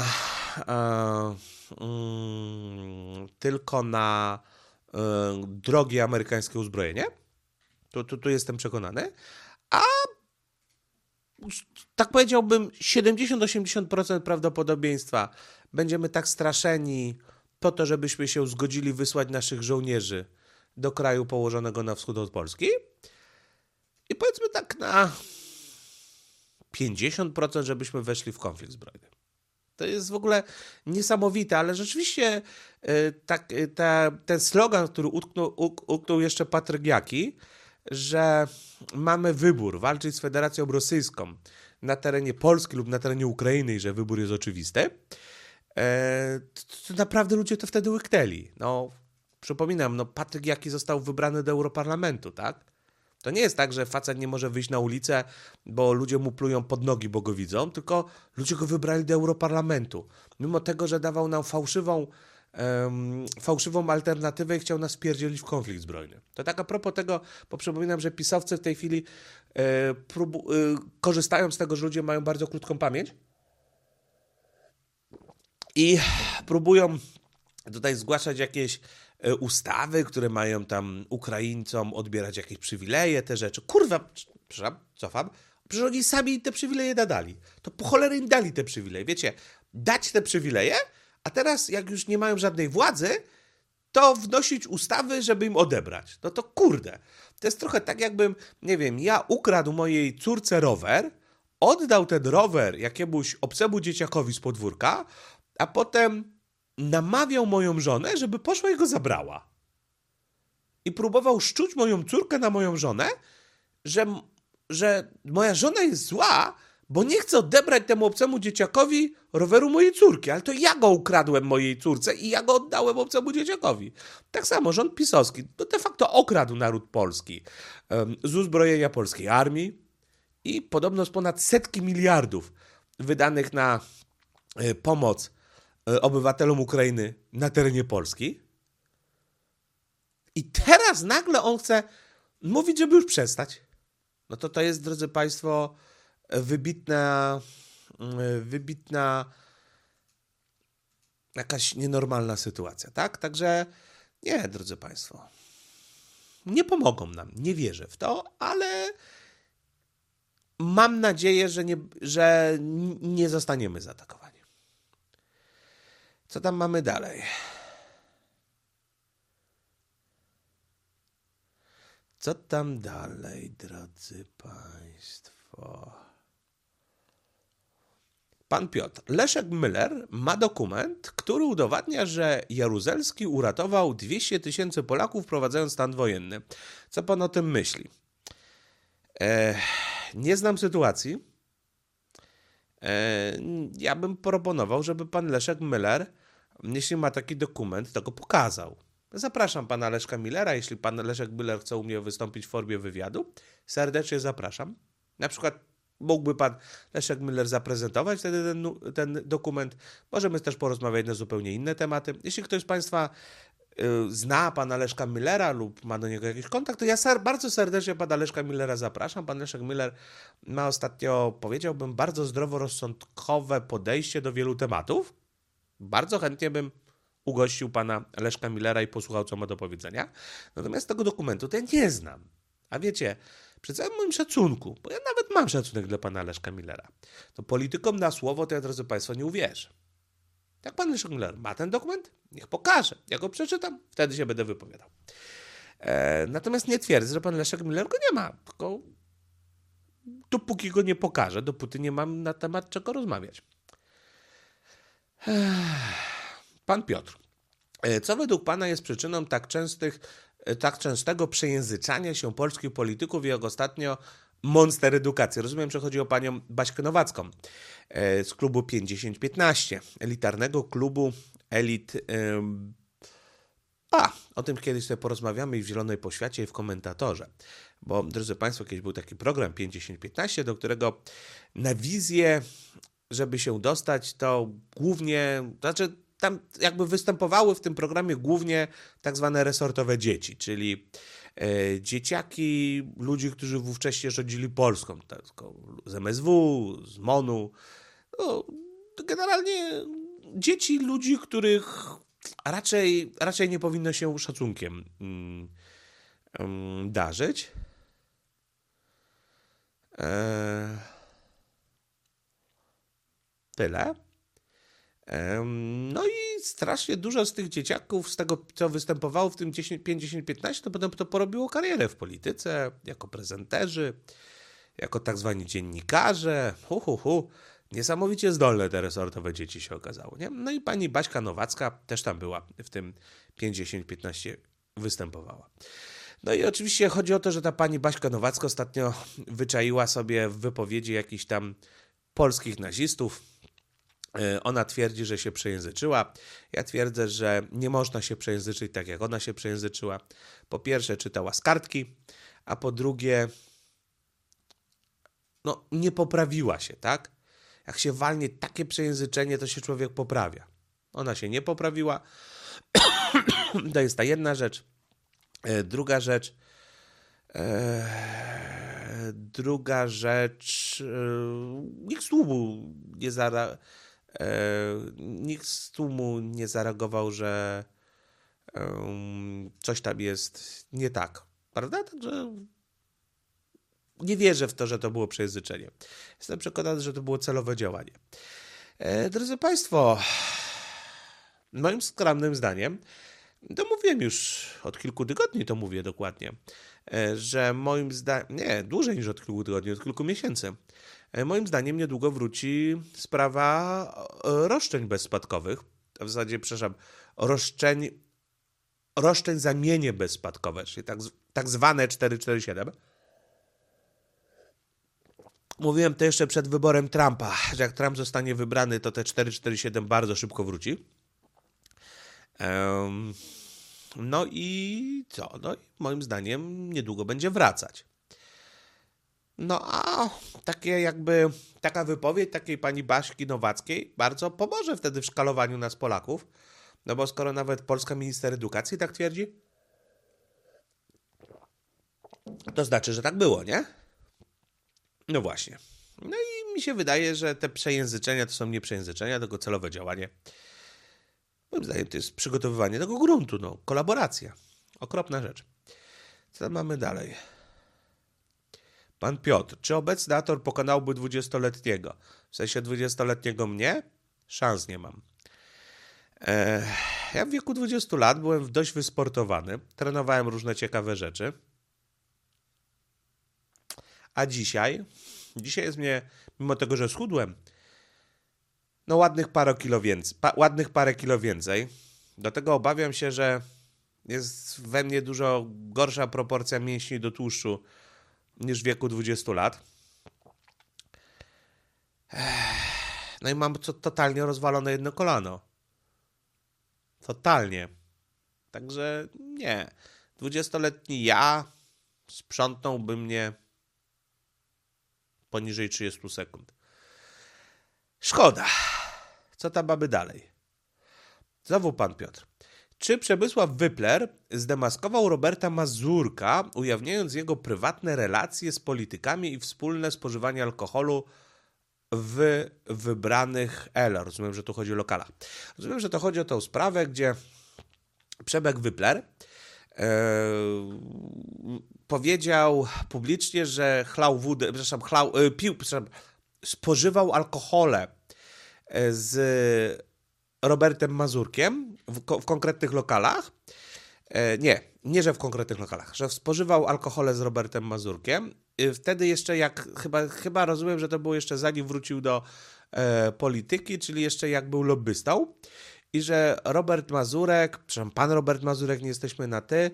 na drogie amerykańskie uzbrojenie. Tu jestem przekonany. A tak powiedziałbym 70-80% prawdopodobieństwa będziemy tak straszeni po to, żebyśmy się zgodzili wysłać naszych żołnierzy do kraju położonego na wschód od Polski. I powiedzmy tak na 50%, żebyśmy weszli w konflikt zbrojny. To jest w ogóle niesamowite, ale rzeczywiście ten slogan, który utknął jeszcze Patryk Jaki, że mamy wybór, walczyć z Federacją Rosyjską na terenie Polski lub na terenie Ukrainy i że wybór jest oczywisty, to naprawdę ludzie to wtedy łyknęli. No, przypominam, Patryk Jaki został wybrany do Europarlamentu, tak? To nie jest tak, że facet nie może wyjść na ulicę, bo ludzie mu plują pod nogi, bo go widzą, tylko ludzie go wybrali do Europarlamentu. Mimo tego, że dawał nam fałszywą alternatywę i chciał nas wpierdzielić w konflikt zbrojny. To tak a propos tego, bo przypominam, że pisowcy w tej chwili korzystają z tego, że ludzie mają bardzo krótką pamięć i próbują tutaj zgłaszać jakieś ustawy, które mają tam Ukraińcom odbierać jakieś przywileje, te rzeczy. Kurwa, cofam. Przecież oni sami te przywileje nadali. To po cholerę im dali te przywileje. Wiecie, dać te przywileje, a teraz jak już nie mają żadnej władzy, to wnosić ustawy, żeby im odebrać. No to kurde. To jest trochę tak jakbym, nie wiem, ja ukradł mojej córce rower, oddał ten rower jakiemuś obcemu dzieciakowi z podwórka, a potem namawiał moją żonę, żeby poszła i go zabrała. I próbował szczuć moją córkę na moją żonę, że moja żona jest zła, bo nie chce odebrać temu obcemu dzieciakowi roweru mojej córki. Ale to ja go ukradłem mojej córce i ja go oddałem obcemu dzieciakowi. Tak samo rząd pisowski de facto okradł naród polski z uzbrojenia polskiej armii i podobno z ponad setki miliardów wydanych na pomoc obywatelom Ukrainy na terenie Polski. I teraz nagle on chce mówić, żeby już przestać. No to jest, drodzy Państwo, wybitna jakaś nienormalna sytuacja, tak? Także nie, drodzy Państwo, nie pomogą nam, nie wierzę w to, ale mam nadzieję, że nie zostaniemy zaatakowani. Co tam mamy dalej? Co tam dalej, drodzy Państwo? Pan Piotr. Leszek Müller ma dokument, który udowadnia, że Jaruzelski uratował 200 000 Polaków, wprowadzając stan wojenny. Co pan o tym myśli? Nie znam sytuacji. Ja bym proponował, żeby pan Leszek Müller, jeśli ma taki dokument, to go pokazał. Zapraszam pana Leszka Millera, jeśli pan Leszek Miller chce u mnie wystąpić w formie wywiadu, serdecznie zapraszam. Na przykład mógłby pan Leszek Miller zaprezentować wtedy ten dokument. Możemy też porozmawiać na zupełnie inne tematy. Jeśli ktoś z państwa zna pana Leszka Millera lub ma do niego jakiś kontakt, to ja bardzo serdecznie pana Leszka Millera zapraszam. Pan Leszek Miller ma ostatnio, powiedziałbym, bardzo zdroworozsądkowe podejście do wielu tematów. Bardzo chętnie bym ugościł pana Leszka Millera i posłuchał, co ma do powiedzenia. Natomiast tego dokumentu to ja nie znam. A wiecie, przy całym moim szacunku, bo ja nawet mam szacunek dla pana Leszka Millera, to politykom na słowo to ja, drodzy państwo, nie uwierzę. Jak pan Leszek Miller ma ten dokument, niech pokaże. Ja go przeczytam, wtedy się będę wypowiadał. Natomiast nie twierdzę, że pan Leszek Miller go nie ma. Tylko dopóki go nie pokaże, dopóty nie mam na temat czego rozmawiać. Pan Piotr. Co według pana jest przyczyną tak częstego przejęzyczania się polskich polityków i jak ostatnio Monster Edukacji? Rozumiem, że chodzi o panią Baśkę Nowacką z klubu 5015, elitarnego klubu elit. O tym kiedyś sobie porozmawiamy i w Zielonej Poświacie i w komentatorze. Bo, drodzy państwo, kiedyś był taki program 5015, do którego na wizję, żeby się dostać, to głównie, tam jakby występowały w tym programie głównie tak zwane resortowe dzieci, czyli dzieciaki ludzi, którzy wówczas rządzili Polską, z MSW, z MON-u, generalnie dzieci ludzi, których raczej nie powinno się szacunkiem darzyć. Tyle. No i strasznie dużo z tych dzieciaków, z tego co występowało w tym 10-15, to potem to porobiło karierę w polityce, jako prezenterzy, jako tak zwani dziennikarze. Niesamowicie zdolne te resortowe dzieci się okazało. Nie? No i pani Baśka Nowacka też tam była, w tym 50-15 występowała. No i oczywiście chodzi o to, że ta pani Baśka Nowacka ostatnio wyczaiła sobie w wypowiedzi jakichś tam polskich nazistów. Ona twierdzi, że się przejęzyczyła. Ja twierdzę, że nie można się przejęzyczyć tak, jak ona się przejęzyczyła. Po pierwsze, czytała z kartki, a po drugie, nie poprawiła się, tak? Jak się walnie takie przejęzyczenie, to się człowiek poprawia. Ona się nie poprawiła. To jest ta jedna rzecz. Druga rzecz, nikt z tłumu nie zareagował, że coś tam jest nie tak, prawda? Także nie wierzę w to, że to było przejęzyczenie. Jestem przekonany, że to było celowe działanie. Drodzy państwo, moim skromnym zdaniem, to mówiłem już od kilku tygodni, to mówię dokładnie, że moim zdaniem, nie, dłużej niż od kilku tygodni, od kilku miesięcy, moim zdaniem niedługo wróci sprawa roszczeń bezspadkowych, w zasadzie, roszczeń za mienie bezspadkowe, czyli tak zwane 447. Mówiłem to jeszcze przed wyborem Trumpa, że jak Trump zostanie wybrany, to te 447 bardzo szybko wróci. No i co? No i moim zdaniem niedługo będzie wracać. No a taka wypowiedź takiej pani Baśki Nowackiej bardzo pomoże wtedy w szkalowaniu nas Polaków. No bo skoro nawet polska minister edukacji tak twierdzi, to znaczy, że tak było, nie? No właśnie. No i mi się wydaje, że te przejęzyczenia to są nie przejęzyczenia, tylko celowe działanie. Moim zdaniem to jest przygotowywanie tego gruntu, kolaboracja. Okropna rzecz. Co tam mamy dalej? Pan Piotr. Czy obecny autor pokonałby 20-letniego? W sensie 20-letniego mnie? Szans nie mam. Ja w wieku 20 lat byłem dość wysportowany. Trenowałem różne ciekawe rzeczy. A dzisiaj jest mnie, mimo tego, że schudłem, ładnych parę kilo więcej. Do tego obawiam się, że jest we mnie dużo gorsza proporcja mięśni do tłuszczu niż w wieku 20 lat. No i mam totalnie rozwalone jedno kolano. Totalnie. Także nie. 20-letni ja sprzątnąłby mnie poniżej 30 sekund. Szkoda. Co tam mamy dalej? Znowu pan Piotr. Czy Przemysław Wypler zdemaskował Roberta Mazurka, ujawniając jego prywatne relacje z politykami i wspólne spożywanie alkoholu w wybranych Rozumiem, że tu chodzi o lokalach. Rozumiem, że to chodzi o tą sprawę, gdzie Przemek Wypler powiedział publicznie, że spożywał alkohole z Robertem Mazurkiem w konkretnych lokalach. Nie, że w konkretnych lokalach, że spożywał alkohole z Robertem Mazurkiem. Wtedy jeszcze chyba rozumiem, że to było jeszcze zanim wrócił do polityki, czyli jeszcze jak był lobbystą. I że Robert Mazurek, pan Robert Mazurek, nie jesteśmy na ty,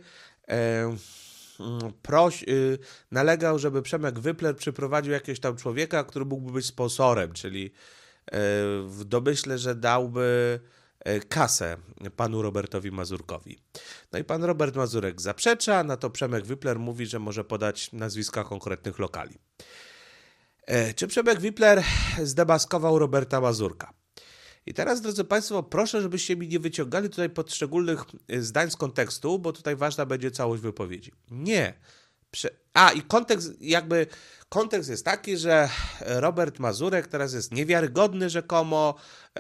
nalegał, żeby Przemek Wypler przyprowadził jakiegoś tam człowieka, który mógłby być sponsorem, czyli w domyśle, że dałby kasę panu Robertowi Mazurkowi. No i pan Robert Mazurek zaprzecza, na to Przemek Wypler mówi, że może podać nazwiska konkretnych lokali. Czy Przemek Wypler zdemaskował Roberta Mazurka? I teraz, drodzy Państwo, proszę, żebyście mi nie wyciągali tutaj poszczególnych zdań z kontekstu, bo tutaj ważna będzie całość wypowiedzi. Nie. I kontekst jest taki, że Robert Mazurek teraz jest niewiarygodny rzekomo,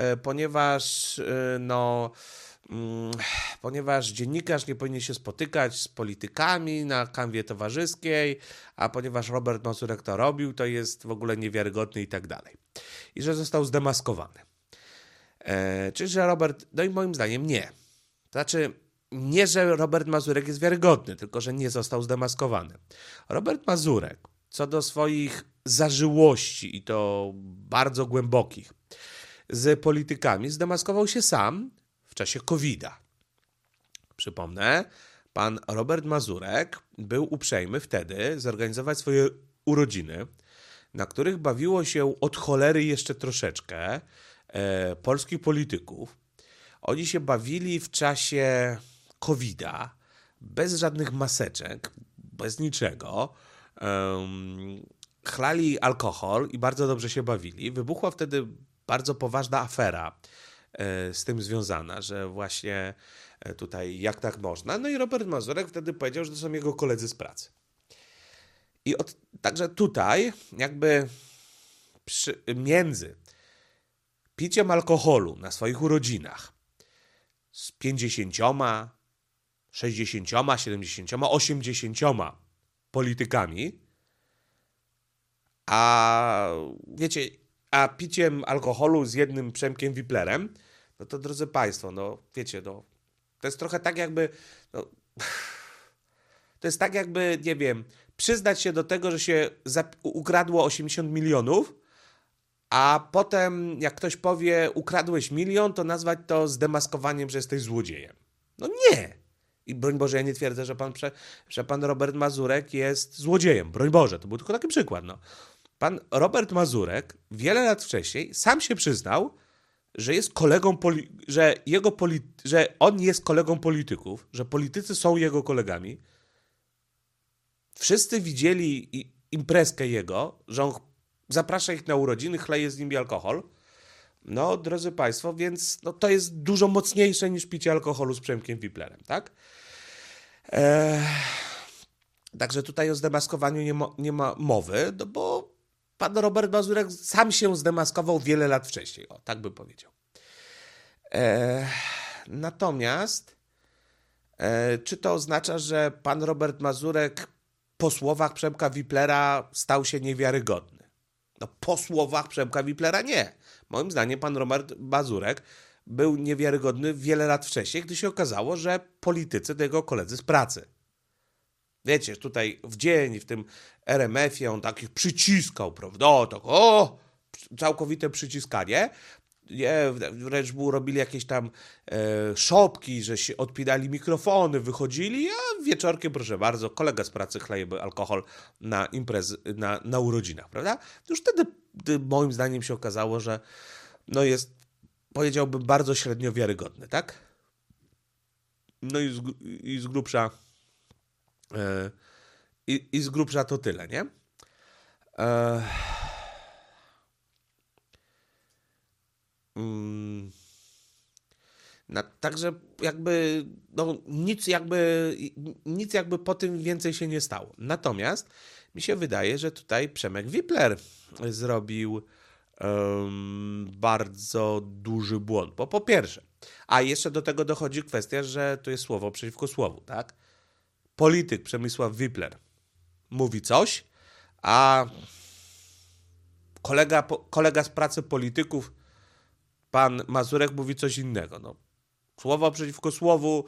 ponieważ dziennikarz nie powinien się spotykać z politykami na kanwie towarzyskiej, a ponieważ Robert Mazurek to robił, to jest w ogóle niewiarygodny i tak dalej. I że został zdemaskowany. Czyli, że Robert, no i moim zdaniem nie. To znaczy, nie, że Robert Mazurek jest wiarygodny, tylko że nie został zdemaskowany. Robert Mazurek, co do swoich zażyłości, i to bardzo głębokich, z politykami, zdemaskował się sam w czasie COVID-a. Przypomnę, pan Robert Mazurek był uprzejmy wtedy zorganizować swoje urodziny, na których bawiło się od cholery jeszcze troszeczkę polskich polityków. Oni się bawili w czasie COVID-a, bez żadnych maseczek, bez niczego. Chlali alkohol i bardzo dobrze się bawili. Wybuchła wtedy bardzo poważna afera z tym związana, że właśnie tutaj jak tak można. No i Robert Mazurek wtedy powiedział, że to są jego koledzy z pracy. Także tutaj jakby między piciem alkoholu na swoich urodzinach z 50, 60, 70, 80 politykami, a piciem alkoholu z jednym Przemkiem Wyplerem, no to drodzy Państwo, to jest trochę tak jakby, to jest tak jakby, nie wiem, przyznać się do tego, że się ukradło 80 milionów, a potem jak ktoś powie, ukradłeś 1 000 000, to nazwać to zdemaskowaniem, że jesteś złodziejem. No nie! I broń Boże, ja nie twierdzę, że pan Robert Mazurek jest złodziejem. Broń Boże, to był tylko taki przykład. Pan Robert Mazurek wiele lat wcześniej sam się przyznał, że jest kolegą, że on jest kolegą polityków, że politycy są jego kolegami. Wszyscy widzieli imprezkę jego, że on zaprasza ich na urodziny, chleje z nimi alkohol. No, drodzy Państwo, więc to jest dużo mocniejsze niż picie alkoholu z Przemkiem Wyplerem, tak? Także tutaj o zdemaskowaniu nie ma mowy, bo pan Robert Mazurek sam się zdemaskował wiele lat wcześniej, tak bym powiedział. Natomiast czy to oznacza, że pan Robert Mazurek po słowach Przemka Wyplera stał się niewiarygodny? No, po słowach Przemka Wyplera nie. Moim zdaniem pan Robert Mazurek był niewiarygodny wiele lat wcześniej, gdy się okazało, że politycy to jego koledzy z pracy. Wiecie, tutaj w dzień, w tym RMF-ie on takich przyciskał, prawda? Całkowite przyciskanie. Wręcz robili jakieś tam szopki, że się odpinali mikrofony, wychodzili, a wieczorkiem, proszę bardzo, kolega z pracy chleje alkohol na imprezy, na urodzinach, prawda? Już wtedy moim zdaniem się okazało, że jest, powiedziałbym, bardzo średnio wiarygodny, tak? No i z grubsza i z grubsza to tyle, nie? Także jakby nic jakby po tym więcej się nie stało. Natomiast mi się wydaje, że tutaj Przemek Wipler zrobił bardzo duży błąd. Bo po pierwsze, a jeszcze do tego dochodzi kwestia, że to jest słowo przeciwko słowu, tak? Polityk Przemysław Wipler mówi coś, a kolega z pracy polityków, pan Mazurek, mówi coś innego. No, słowo przeciwko słowu.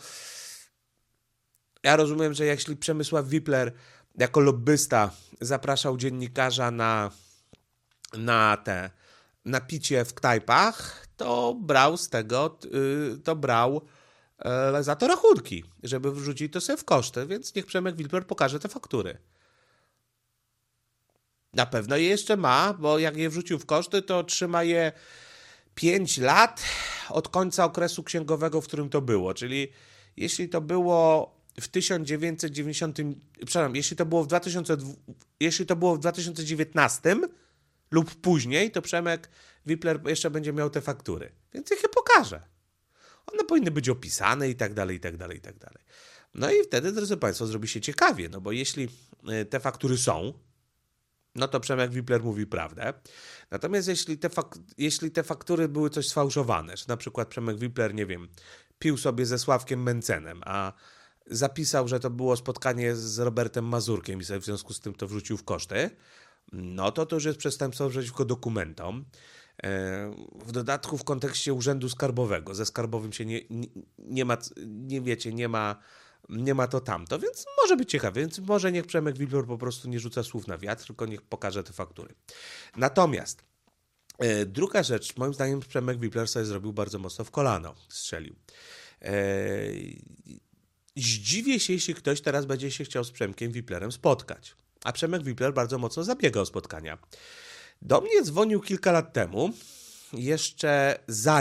Ja rozumiem, że jeśli Przemysław Wipler jako lobbysta zapraszał dziennikarza na picie w knajpach, to brał z tego, za to rachunki, żeby wrzucić to sobie w koszty, więc niech Przemek Wipler pokaże te faktury. Na pewno je jeszcze ma, bo jak je wrzucił w koszty, to trzyma je 5 lat od końca okresu księgowego, w którym to było. Czyli jeśli to było w 1990, przepraszam, jeśli to było w 2019 lub później, to Przemek Wipler jeszcze będzie miał te faktury. Więc niech je pokaże. One powinny być opisane i tak dalej, i tak dalej, i tak dalej. No i wtedy, drodzy Państwo, zrobi się ciekawie, no bo jeśli te faktury są, no to Przemek Wipler mówi prawdę. Natomiast jeśli te faktury były coś sfałszowane, że na przykład Przemek Wipler, nie wiem, pił sobie ze Sławkiem Mencenem, a zapisał, że to było spotkanie z Robertem Mazurkiem i sobie w związku z tym to wrzucił w koszty, no to już jest przestępstwo przeciwko dokumentom. W dodatku w kontekście Urzędu Skarbowego. Ze Skarbowym się nie ma to tamto, więc może być ciekawe, więc może niech Przemek Wipler po prostu nie rzuca słów na wiatr, tylko niech pokaże te faktury. Natomiast druga rzecz, moim zdaniem Przemek Wipler sobie zrobił bardzo mocno w kolano, strzelił. Zdziwię się, jeśli ktoś teraz będzie się chciał z Przemkiem Wiplerem spotkać. A Przemek Wipler bardzo mocno zabiega o spotkania. Do mnie dzwonił kilka lat temu, jeszcze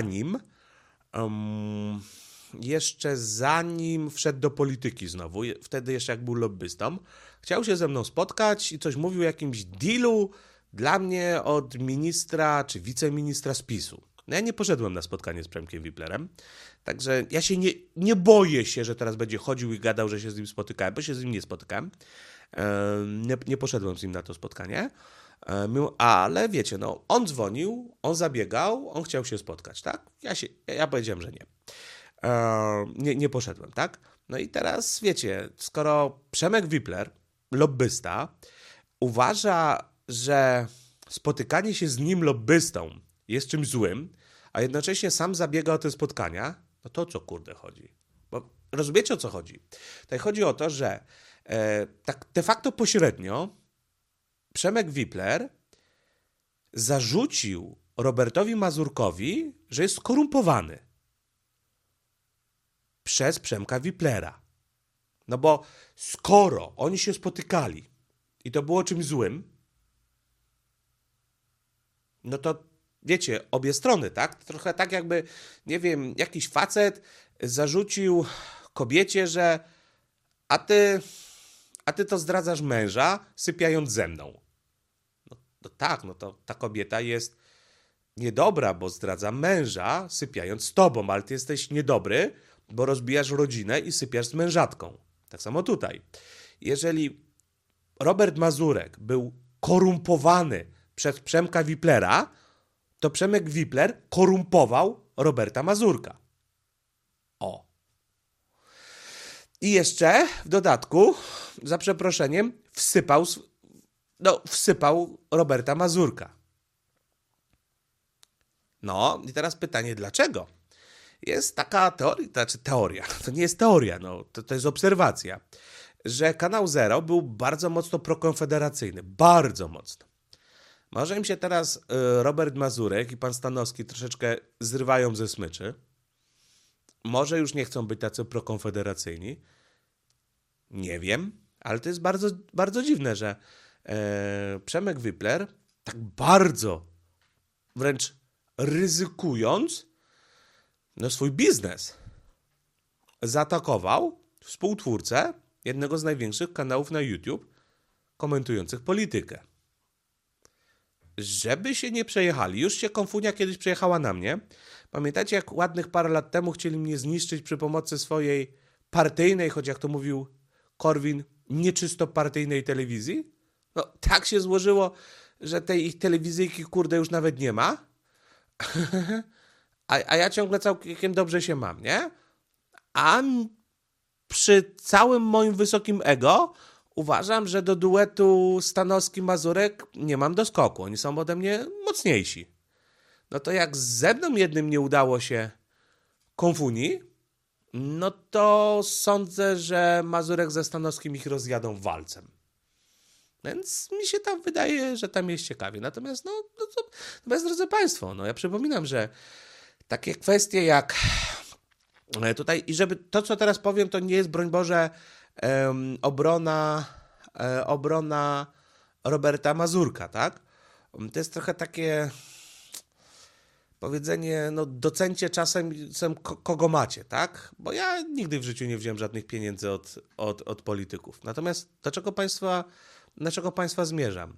zanim wszedł do polityki znowu, wtedy jeszcze jak był lobbystą, chciał się ze mną spotkać i coś mówił o jakimś dealu dla mnie od ministra czy wiceministra z PiS-u. No ja nie poszedłem na spotkanie z Przemkiem Wiplerem, także ja się nie boję się, że teraz będzie chodził i gadał, że się z nim spotykałem, bo się z nim nie spotykałem. Nie poszedłem z nim na to spotkanie, ale wiecie, no on dzwonił, on zabiegał, on chciał się spotkać, tak? Ja powiedziałem, że nie. Nie poszedłem, tak? No i teraz, wiecie, skoro Przemek Wipler, lobbysta, uważa, że spotykanie się z nim lobbystą jest czymś złym, a jednocześnie sam zabiega o te spotkania, no to o co kurde chodzi? Bo rozumiecie, o co chodzi? Tutaj chodzi o to, że tak de facto pośrednio Przemek Wipler zarzucił Robertowi Mazurkowi, że jest skorumpowany przez Przemka Wiplera. No bo skoro oni się spotykali i to było czymś złym, no to wiecie, obie strony, tak? Trochę tak jakby, nie wiem, jakiś facet zarzucił kobiecie, że a ty to zdradzasz męża, sypiając ze mną. No tak, no to ta kobieta jest niedobra, bo zdradza męża, sypiając z tobą, ale ty jesteś niedobry, bo rozbijasz rodzinę i sypiasz z mężatką. Tak samo tutaj. Jeżeli Robert Mazurek był korumpowany przez Przemka Wiplera, to Przemek Wipler korumpował Roberta Mazurka. O. I jeszcze w dodatku, za przeproszeniem, wsypał Roberta Mazurka. No i teraz pytanie, dlaczego? Jest taka teoria, to nie jest teoria, no, to jest obserwacja, że Kanał Zero był bardzo mocno prokonfederacyjny, bardzo mocno. Może im się teraz Robert Mazurek i pan Stanowski troszeczkę zrywają ze smyczy, może już nie chcą być tacy prokonfederacyjni, nie wiem, ale to jest bardzo, bardzo dziwne, że Przemek Wipler tak bardzo, wręcz ryzykując swój biznes, zaatakował współtwórcę jednego z największych kanałów na YouTube komentujących politykę. Żeby się nie przejechali. Już się Konfunia kiedyś przejechała na mnie. Pamiętacie, jak ładnych parę lat temu chcieli mnie zniszczyć przy pomocy swojej partyjnej, choć jak to mówił Korwin, nieczysto partyjnej telewizji? No, tak się złożyło, że tej ich telewizyjki, kurde, już nawet nie ma. a ja ciągle całkiem dobrze się mam, nie? A przy całym moim wysokim ego uważam, że do duetu Stanowski-Mazurek nie mam doskoku. Oni są ode mnie mocniejsi. No to jak ze mną jednym nie udało się Konfunii, no to sądzę, że Mazurek ze Stanowskim ich rozjadą walcem. Więc mi się tam wydaje, że tam jest ciekawie. Natomiast, drodzy Państwo, ja przypominam, że takie kwestie jak tutaj, i żeby to, co teraz powiem, to nie jest, broń Boże, obrona Roberta Mazurka, tak? To jest trochę takie powiedzenie, docencie czasem kogo macie, tak? Bo ja nigdy w życiu nie wziąłem żadnych pieniędzy od polityków. Natomiast do czego państwa zmierzam?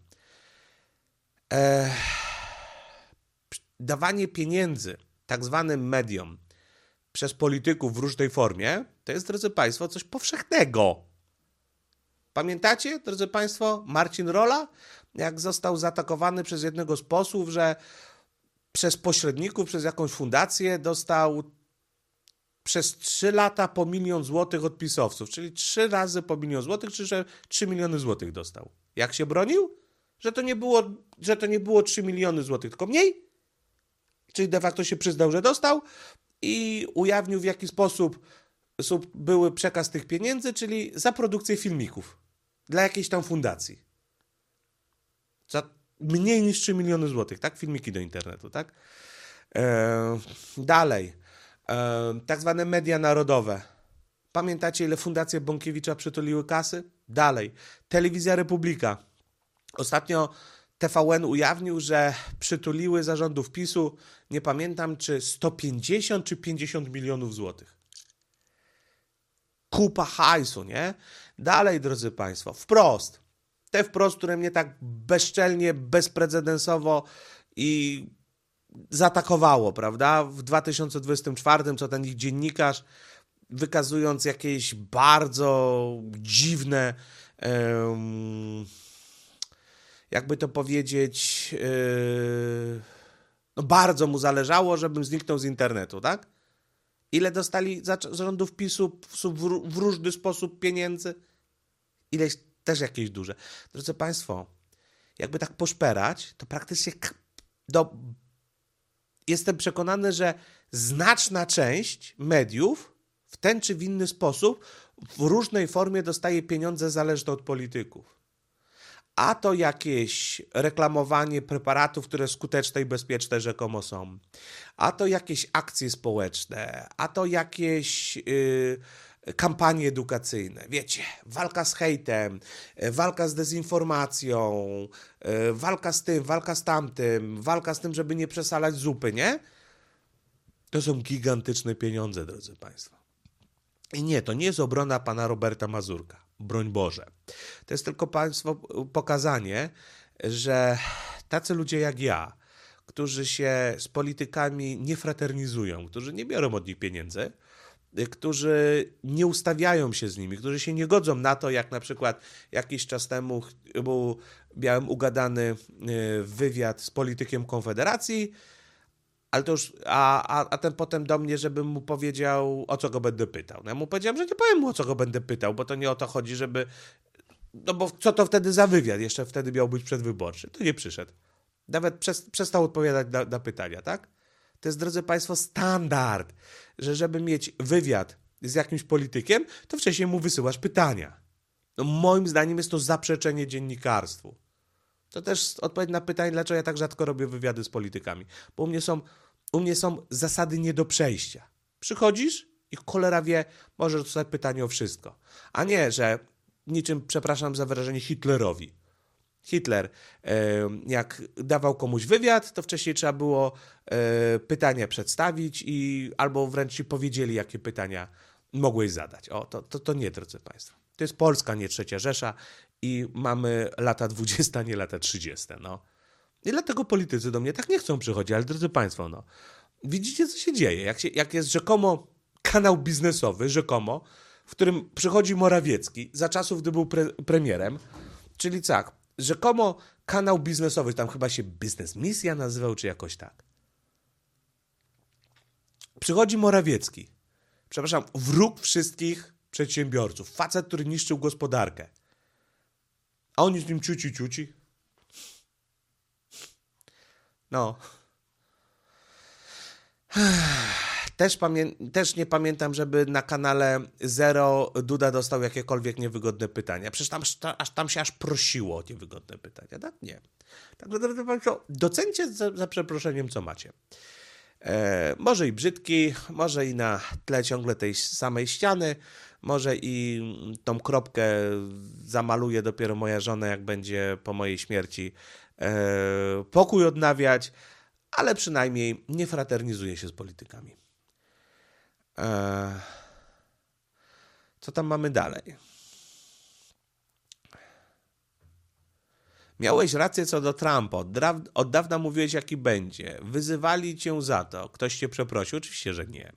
Dawanie pieniędzy tak zwanym mediom przez polityków w różnej formie, to jest, drodzy Państwo, coś powszechnego. Pamiętacie, drodzy Państwo, Marcin Rolla, jak został zaatakowany przez jednego z posłów, że przez pośredników, przez jakąś fundację dostał przez 3 lata po 1 000 000 złotych od pisowców, czyli 3 razy po 1 000 000 złotych, czy że 3 miliony złotych dostał. Jak się bronił? Że to nie było 3 miliony złotych, tylko mniej? Czyli de facto się przyznał, że dostał i ujawnił, w jaki sposób były przekaz tych pieniędzy, czyli za produkcję filmików dla jakiejś tam fundacji. Za mniej niż 3 miliony złotych, tak? Filmiki do internetu, tak? Dalej. Tak zwane media narodowe. Pamiętacie, ile fundacje Bąkiewicza przytuliły kasy? Dalej. Telewizja Republika. Ostatnio TVN ujawnił, że przytuliły zarządów PiS-u, nie pamiętam, czy 150 czy 50 milionów złotych. Kupa hajsu, nie? Dalej, drodzy Państwo, Wprost. Te Wprost, które mnie tak bezczelnie, bezprecedensowo i zaatakowało, prawda? W 2024, co ten ich dziennikarz, wykazując jakieś bardzo dziwne, jakby to powiedzieć, bardzo mu zależało, żebym zniknął z internetu, tak? Ile dostali zarządów PiS-u w różny sposób pieniędzy? Ileś też jakieś duże. Drodzy Państwo, jakby tak poszperać, to praktycznie jestem przekonany, że znaczna część mediów w ten czy w inny sposób w różnej formie dostaje pieniądze zależne od polityków. A to jakieś reklamowanie preparatów, które skuteczne i bezpieczne rzekomo są. A to jakieś akcje społeczne. A to jakieś kampanie edukacyjne. Wiecie, walka z hejtem, walka z dezinformacją, walka z tym, walka z tamtym, walka z tym, żeby nie przesalać zupy, nie? To są gigantyczne pieniądze, drodzy Państwo. I nie, to nie jest obrona pana Roberta Mazurka. Broń Boże. To jest tylko Państwo pokazanie, że tacy ludzie jak ja, którzy się z politykami nie fraternizują, którzy nie biorą od nich pieniędzy, którzy nie ustawiają się z nimi, którzy się nie godzą na to, jak na przykład jakiś czas temu miałem ugadany wywiad z politykiem Konfederacji, ale to już, a ten potem do mnie, żebym mu powiedział, o co go będę pytał. No ja mu powiedziałem, że nie powiem mu, o co go będę pytał, bo to nie o to chodzi, żeby... No bo co to wtedy za wywiad? Jeszcze wtedy miał być przedwyborczy. To nie przyszedł. Nawet przestał odpowiadać na pytania, tak? To jest, drodzy Państwo, standard, że żeby mieć wywiad z jakimś politykiem, to wcześniej mu wysyłasz pytania. No moim zdaniem jest to zaprzeczenie dziennikarstwu. To też odpowiedź na pytanie, dlaczego ja tak rzadko robię wywiady z politykami. Bo u mnie są zasady nie do przejścia. Przychodzisz i cholera wie, możesz dostać pytanie o wszystko. A nie, że niczym, przepraszam za wyrażenie, Hitlerowi. Hitler, jak dawał komuś wywiad, to wcześniej trzeba było pytania przedstawić albo wręcz ci powiedzieli, jakie pytania mogłeś zadać. O, to nie, drodzy Państwo. To jest Polska, nie Trzecia Rzesza i mamy lata 20, nie lata 30. No. I dlatego politycy do mnie tak nie chcą przychodzić, ale drodzy Państwo, no, widzicie, co się dzieje. Jak jest rzekomo kanał biznesowy, rzekomo, w którym przychodzi Morawiecki za czasów, gdy był premierem, czyli tak, rzekomo kanał biznesowy, tam chyba się Biznes Misja nazywał, czy jakoś tak. Przychodzi Morawiecki, przepraszam, wróg wszystkich przedsiębiorców, facet, który niszczył gospodarkę. A oni z nim ciuci. No. Też nie pamiętam, żeby na kanale Zero Duda dostał jakiekolwiek niewygodne pytania. Przecież tam się aż prosiło o niewygodne pytania. Tak? Nie. Także, drodzy Państwo, docencie za przeproszeniem, co macie. Może i brzydki, może i na tle ciągle tej samej ściany, może i tą kropkę zamaluje dopiero moja żona, jak będzie po mojej śmierci pokój odnawiać, ale przynajmniej nie fraternizuje się z politykami. Co tam mamy dalej? Miałeś rację co do Trumpa. Od dawna mówiłeś, jaki będzie. Wyzywali cię za to. Ktoś cię przeprosił? Oczywiście, że nie.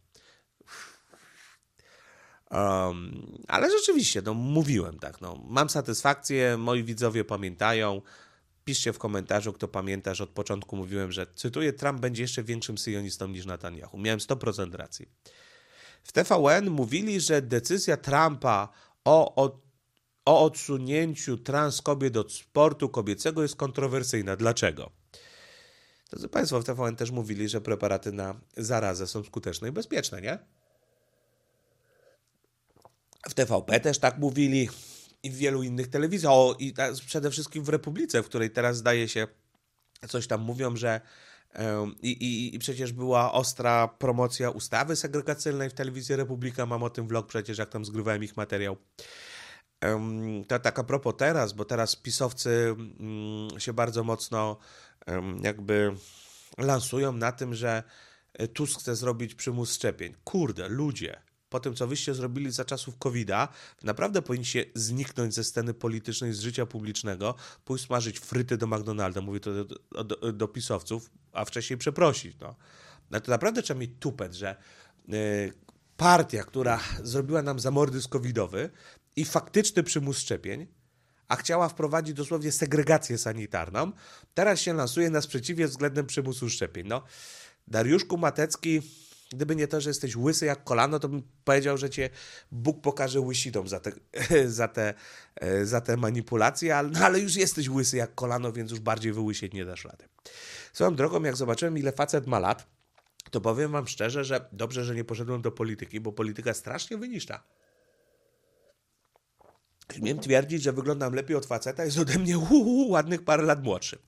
Ale rzeczywiście, no mówiłem tak. No. Mam satysfakcję, moi widzowie pamiętają. Piszcie w komentarzu, kto pamięta, że od początku mówiłem, że, cytuję, Trump będzie jeszcze większym syjonistą niż Netanyahu. Miałem 100% racji. W TVN mówili, że decyzja Trumpa o odsunięciu trans kobiet od sportu kobiecego jest kontrowersyjna. Dlaczego? Drodzy Państwo, w TVN też mówili, że preparaty na zarazę są skuteczne i bezpieczne, nie? W TVP też tak mówili i w wielu innych telewizjach. I przede wszystkim w Republice, w której teraz zdaje się coś tam mówią, że i przecież była ostra promocja ustawy segregacyjnej w telewizji Republika. Mam o tym vlog przecież, jak tam zgrywałem ich materiał. To tak a propos teraz, bo teraz pisowcy się bardzo mocno jakby lansują na tym, że Tusk chce zrobić przymus szczepień. Kurde, ludzie, po tym co wyście zrobili za czasów COVID-a, naprawdę powinniście zniknąć ze sceny politycznej, z życia publicznego, pójść smażyć fryty do McDonalda, mówię to do pisowców, a wcześniej przeprosić. No. No to naprawdę trzeba mieć tupet, że partia, która zrobiła nam zamordyzm covidowy i faktyczny przymus szczepień, a chciała wprowadzić dosłownie segregację sanitarną, teraz się lansuje na sprzeciwie względem przymusu szczepień. No, Dariuszku Matecki, gdyby nie to, że jesteś łysy jak kolano, to bym powiedział, że cię Bóg pokaże łysiną za te manipulacje, ale już jesteś łysy jak kolano, więc już bardziej wyłysieć nie dasz rady. Swoją drogą, jak zobaczyłem, ile facet ma lat, to powiem wam szczerze, że dobrze, że nie poszedłem do polityki, bo polityka strasznie wyniszcza. Śmiem twierdzić, że wyglądam lepiej od faceta, jest ode mnie ładnych parę lat młodszy.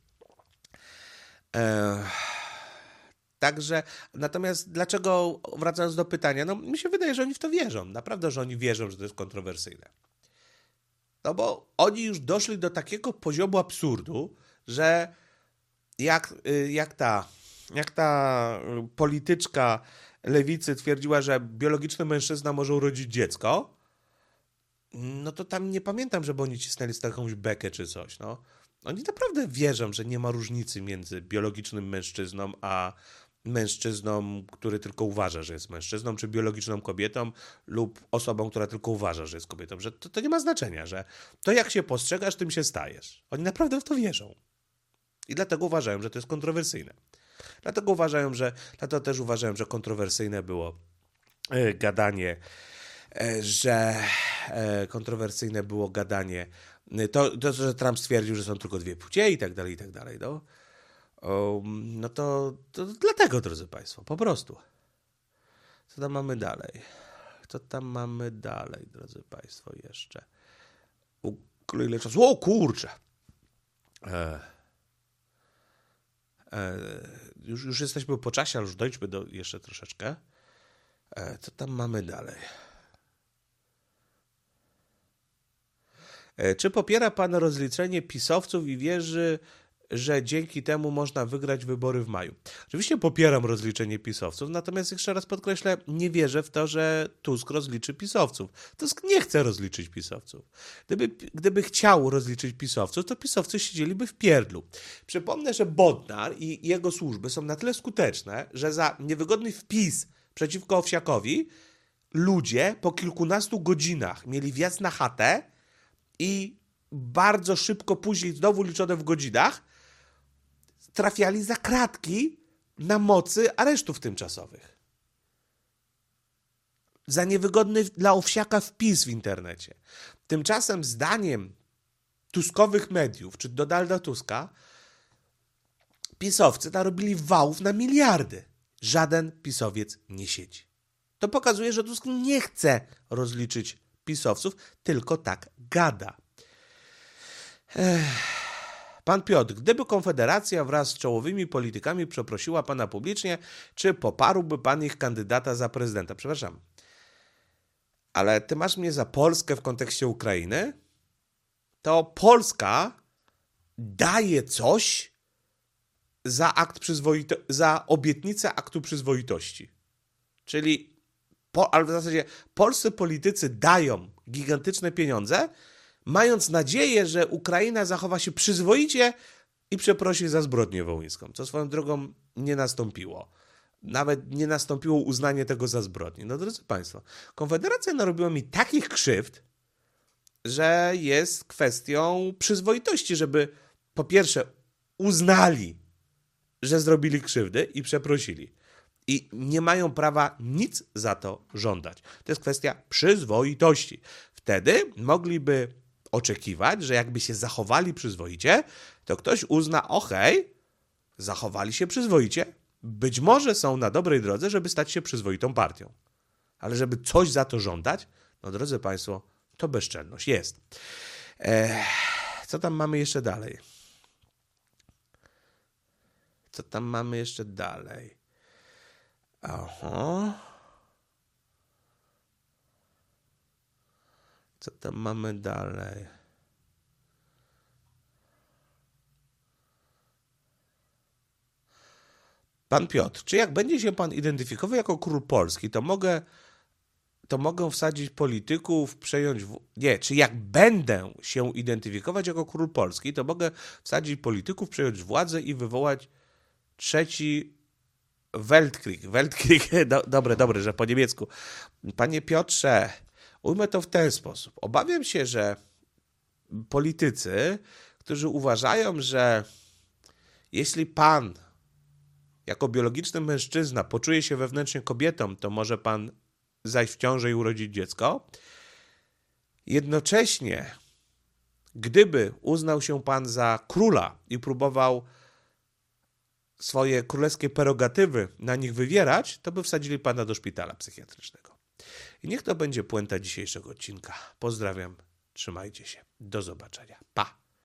Także, natomiast dlaczego, wracając do pytania, no mi się wydaje, że oni w to wierzą. Naprawdę, że oni wierzą, że to jest kontrowersyjne. No bo oni już doszli do takiego poziomu absurdu, że jak ta polityczka lewicy twierdziła, że biologiczny mężczyzna może urodzić dziecko, no to tam nie pamiętam, żeby oni cisnęli z jakąś bekę czy coś, no. Oni naprawdę wierzą, że nie ma różnicy między biologicznym mężczyzną, a mężczyzną, który tylko uważa, że jest mężczyzną, czy biologiczną kobietą lub osobą, która tylko uważa, że jest kobietą, że to nie ma znaczenia, że to jak się postrzegasz, tym się stajesz. Oni naprawdę w to wierzą. I dlatego uważają, że to jest kontrowersyjne. Dlatego też uważałem, że kontrowersyjne było gadanie, to, że Trump stwierdził, że są tylko dwie płcie i tak dalej, no. No to dlatego, drodzy Państwo, po prostu. Co tam mamy dalej, drodzy Państwo, jeszcze? Ile czasu? O kurczę! Już jesteśmy po czasie, ale już dojdźmy do jeszcze troszeczkę. Co tam mamy dalej? Czy popiera Pan rozliczenie pisowców i wierzy, że dzięki temu można wygrać wybory w maju. Oczywiście popieram rozliczenie pisowców, natomiast jeszcze raz podkreślę, nie wierzę w to, że Tusk rozliczy pisowców. Tusk nie chce rozliczyć pisowców. Gdyby chciał rozliczyć pisowców, to pisowcy siedzieliby w pierdlu. Przypomnę, że Bodnar i jego służby są na tyle skuteczne, że za niewygodny wpis przeciwko Owsiakowi ludzie po kilkunastu godzinach mieli wjazd na chatę i bardzo szybko później, znowu liczone w godzinach, trafiali za kratki na mocy aresztów tymczasowych. Za niewygodny dla Owsiaka wpis w internecie. Tymczasem zdaniem tuskowych mediów, czy Donalda Tuska, pisowcy narobili wałów na miliardy. Żaden pisowiec nie siedzi. To pokazuje, że Tusk nie chce rozliczyć pisowców, tylko tak gada. Pan Piotr, gdyby Konfederacja wraz z czołowymi politykami przeprosiła pana publicznie, czy poparłby pan ich kandydata za prezydenta? Przepraszam, ale ty masz mnie za Polskę w kontekście Ukrainy? To Polska daje coś za obietnicę aktu przyzwoitości. Czyli, ale w zasadzie polscy politycy dają gigantyczne pieniądze, mając nadzieję, że Ukraina zachowa się przyzwoicie i przeprosi za zbrodnię wołyńską, co swoją drogą nie nastąpiło. Nawet nie nastąpiło uznanie tego za zbrodnię. No drodzy Państwo, Konfederacja narobiła mi takich krzywd, że jest kwestią przyzwoitości, żeby po pierwsze uznali, że zrobili krzywdy i przeprosili. I nie mają prawa nic za to żądać. To jest kwestia przyzwoitości. Wtedy mogliby oczekiwać, że jakby się zachowali przyzwoicie, to ktoś uzna, zachowali się przyzwoicie, być może są na dobrej drodze, żeby stać się przyzwoitą partią. Ale żeby coś za to żądać, no drodzy Państwo, to bezczelność jest. Co tam mamy jeszcze dalej? Aha. Co tam mamy dalej? Pan Piotr, czy jak będzie się pan identyfikował jako król Polski, to mogę wsadzić polityków, czy jak będę się identyfikować jako król Polski, to mogę wsadzić polityków, przejąć władzę i wywołać trzeci Weltkrieg. Dobre, że po niemiecku. Panie Piotrze, ujmę to w ten sposób. Obawiam się, że politycy, którzy uważają, że jeśli pan jako biologiczny mężczyzna poczuje się wewnętrznie kobietą, to może pan zajść w ciążę i urodzić dziecko. Jednocześnie, gdyby uznał się pan za króla i próbował swoje królewskie prerogatywy na nich wywierać, to by wsadzili pana do szpitala psychiatrycznego. I niech to będzie puenta dzisiejszego odcinka. Pozdrawiam, trzymajcie się. Do zobaczenia. Pa!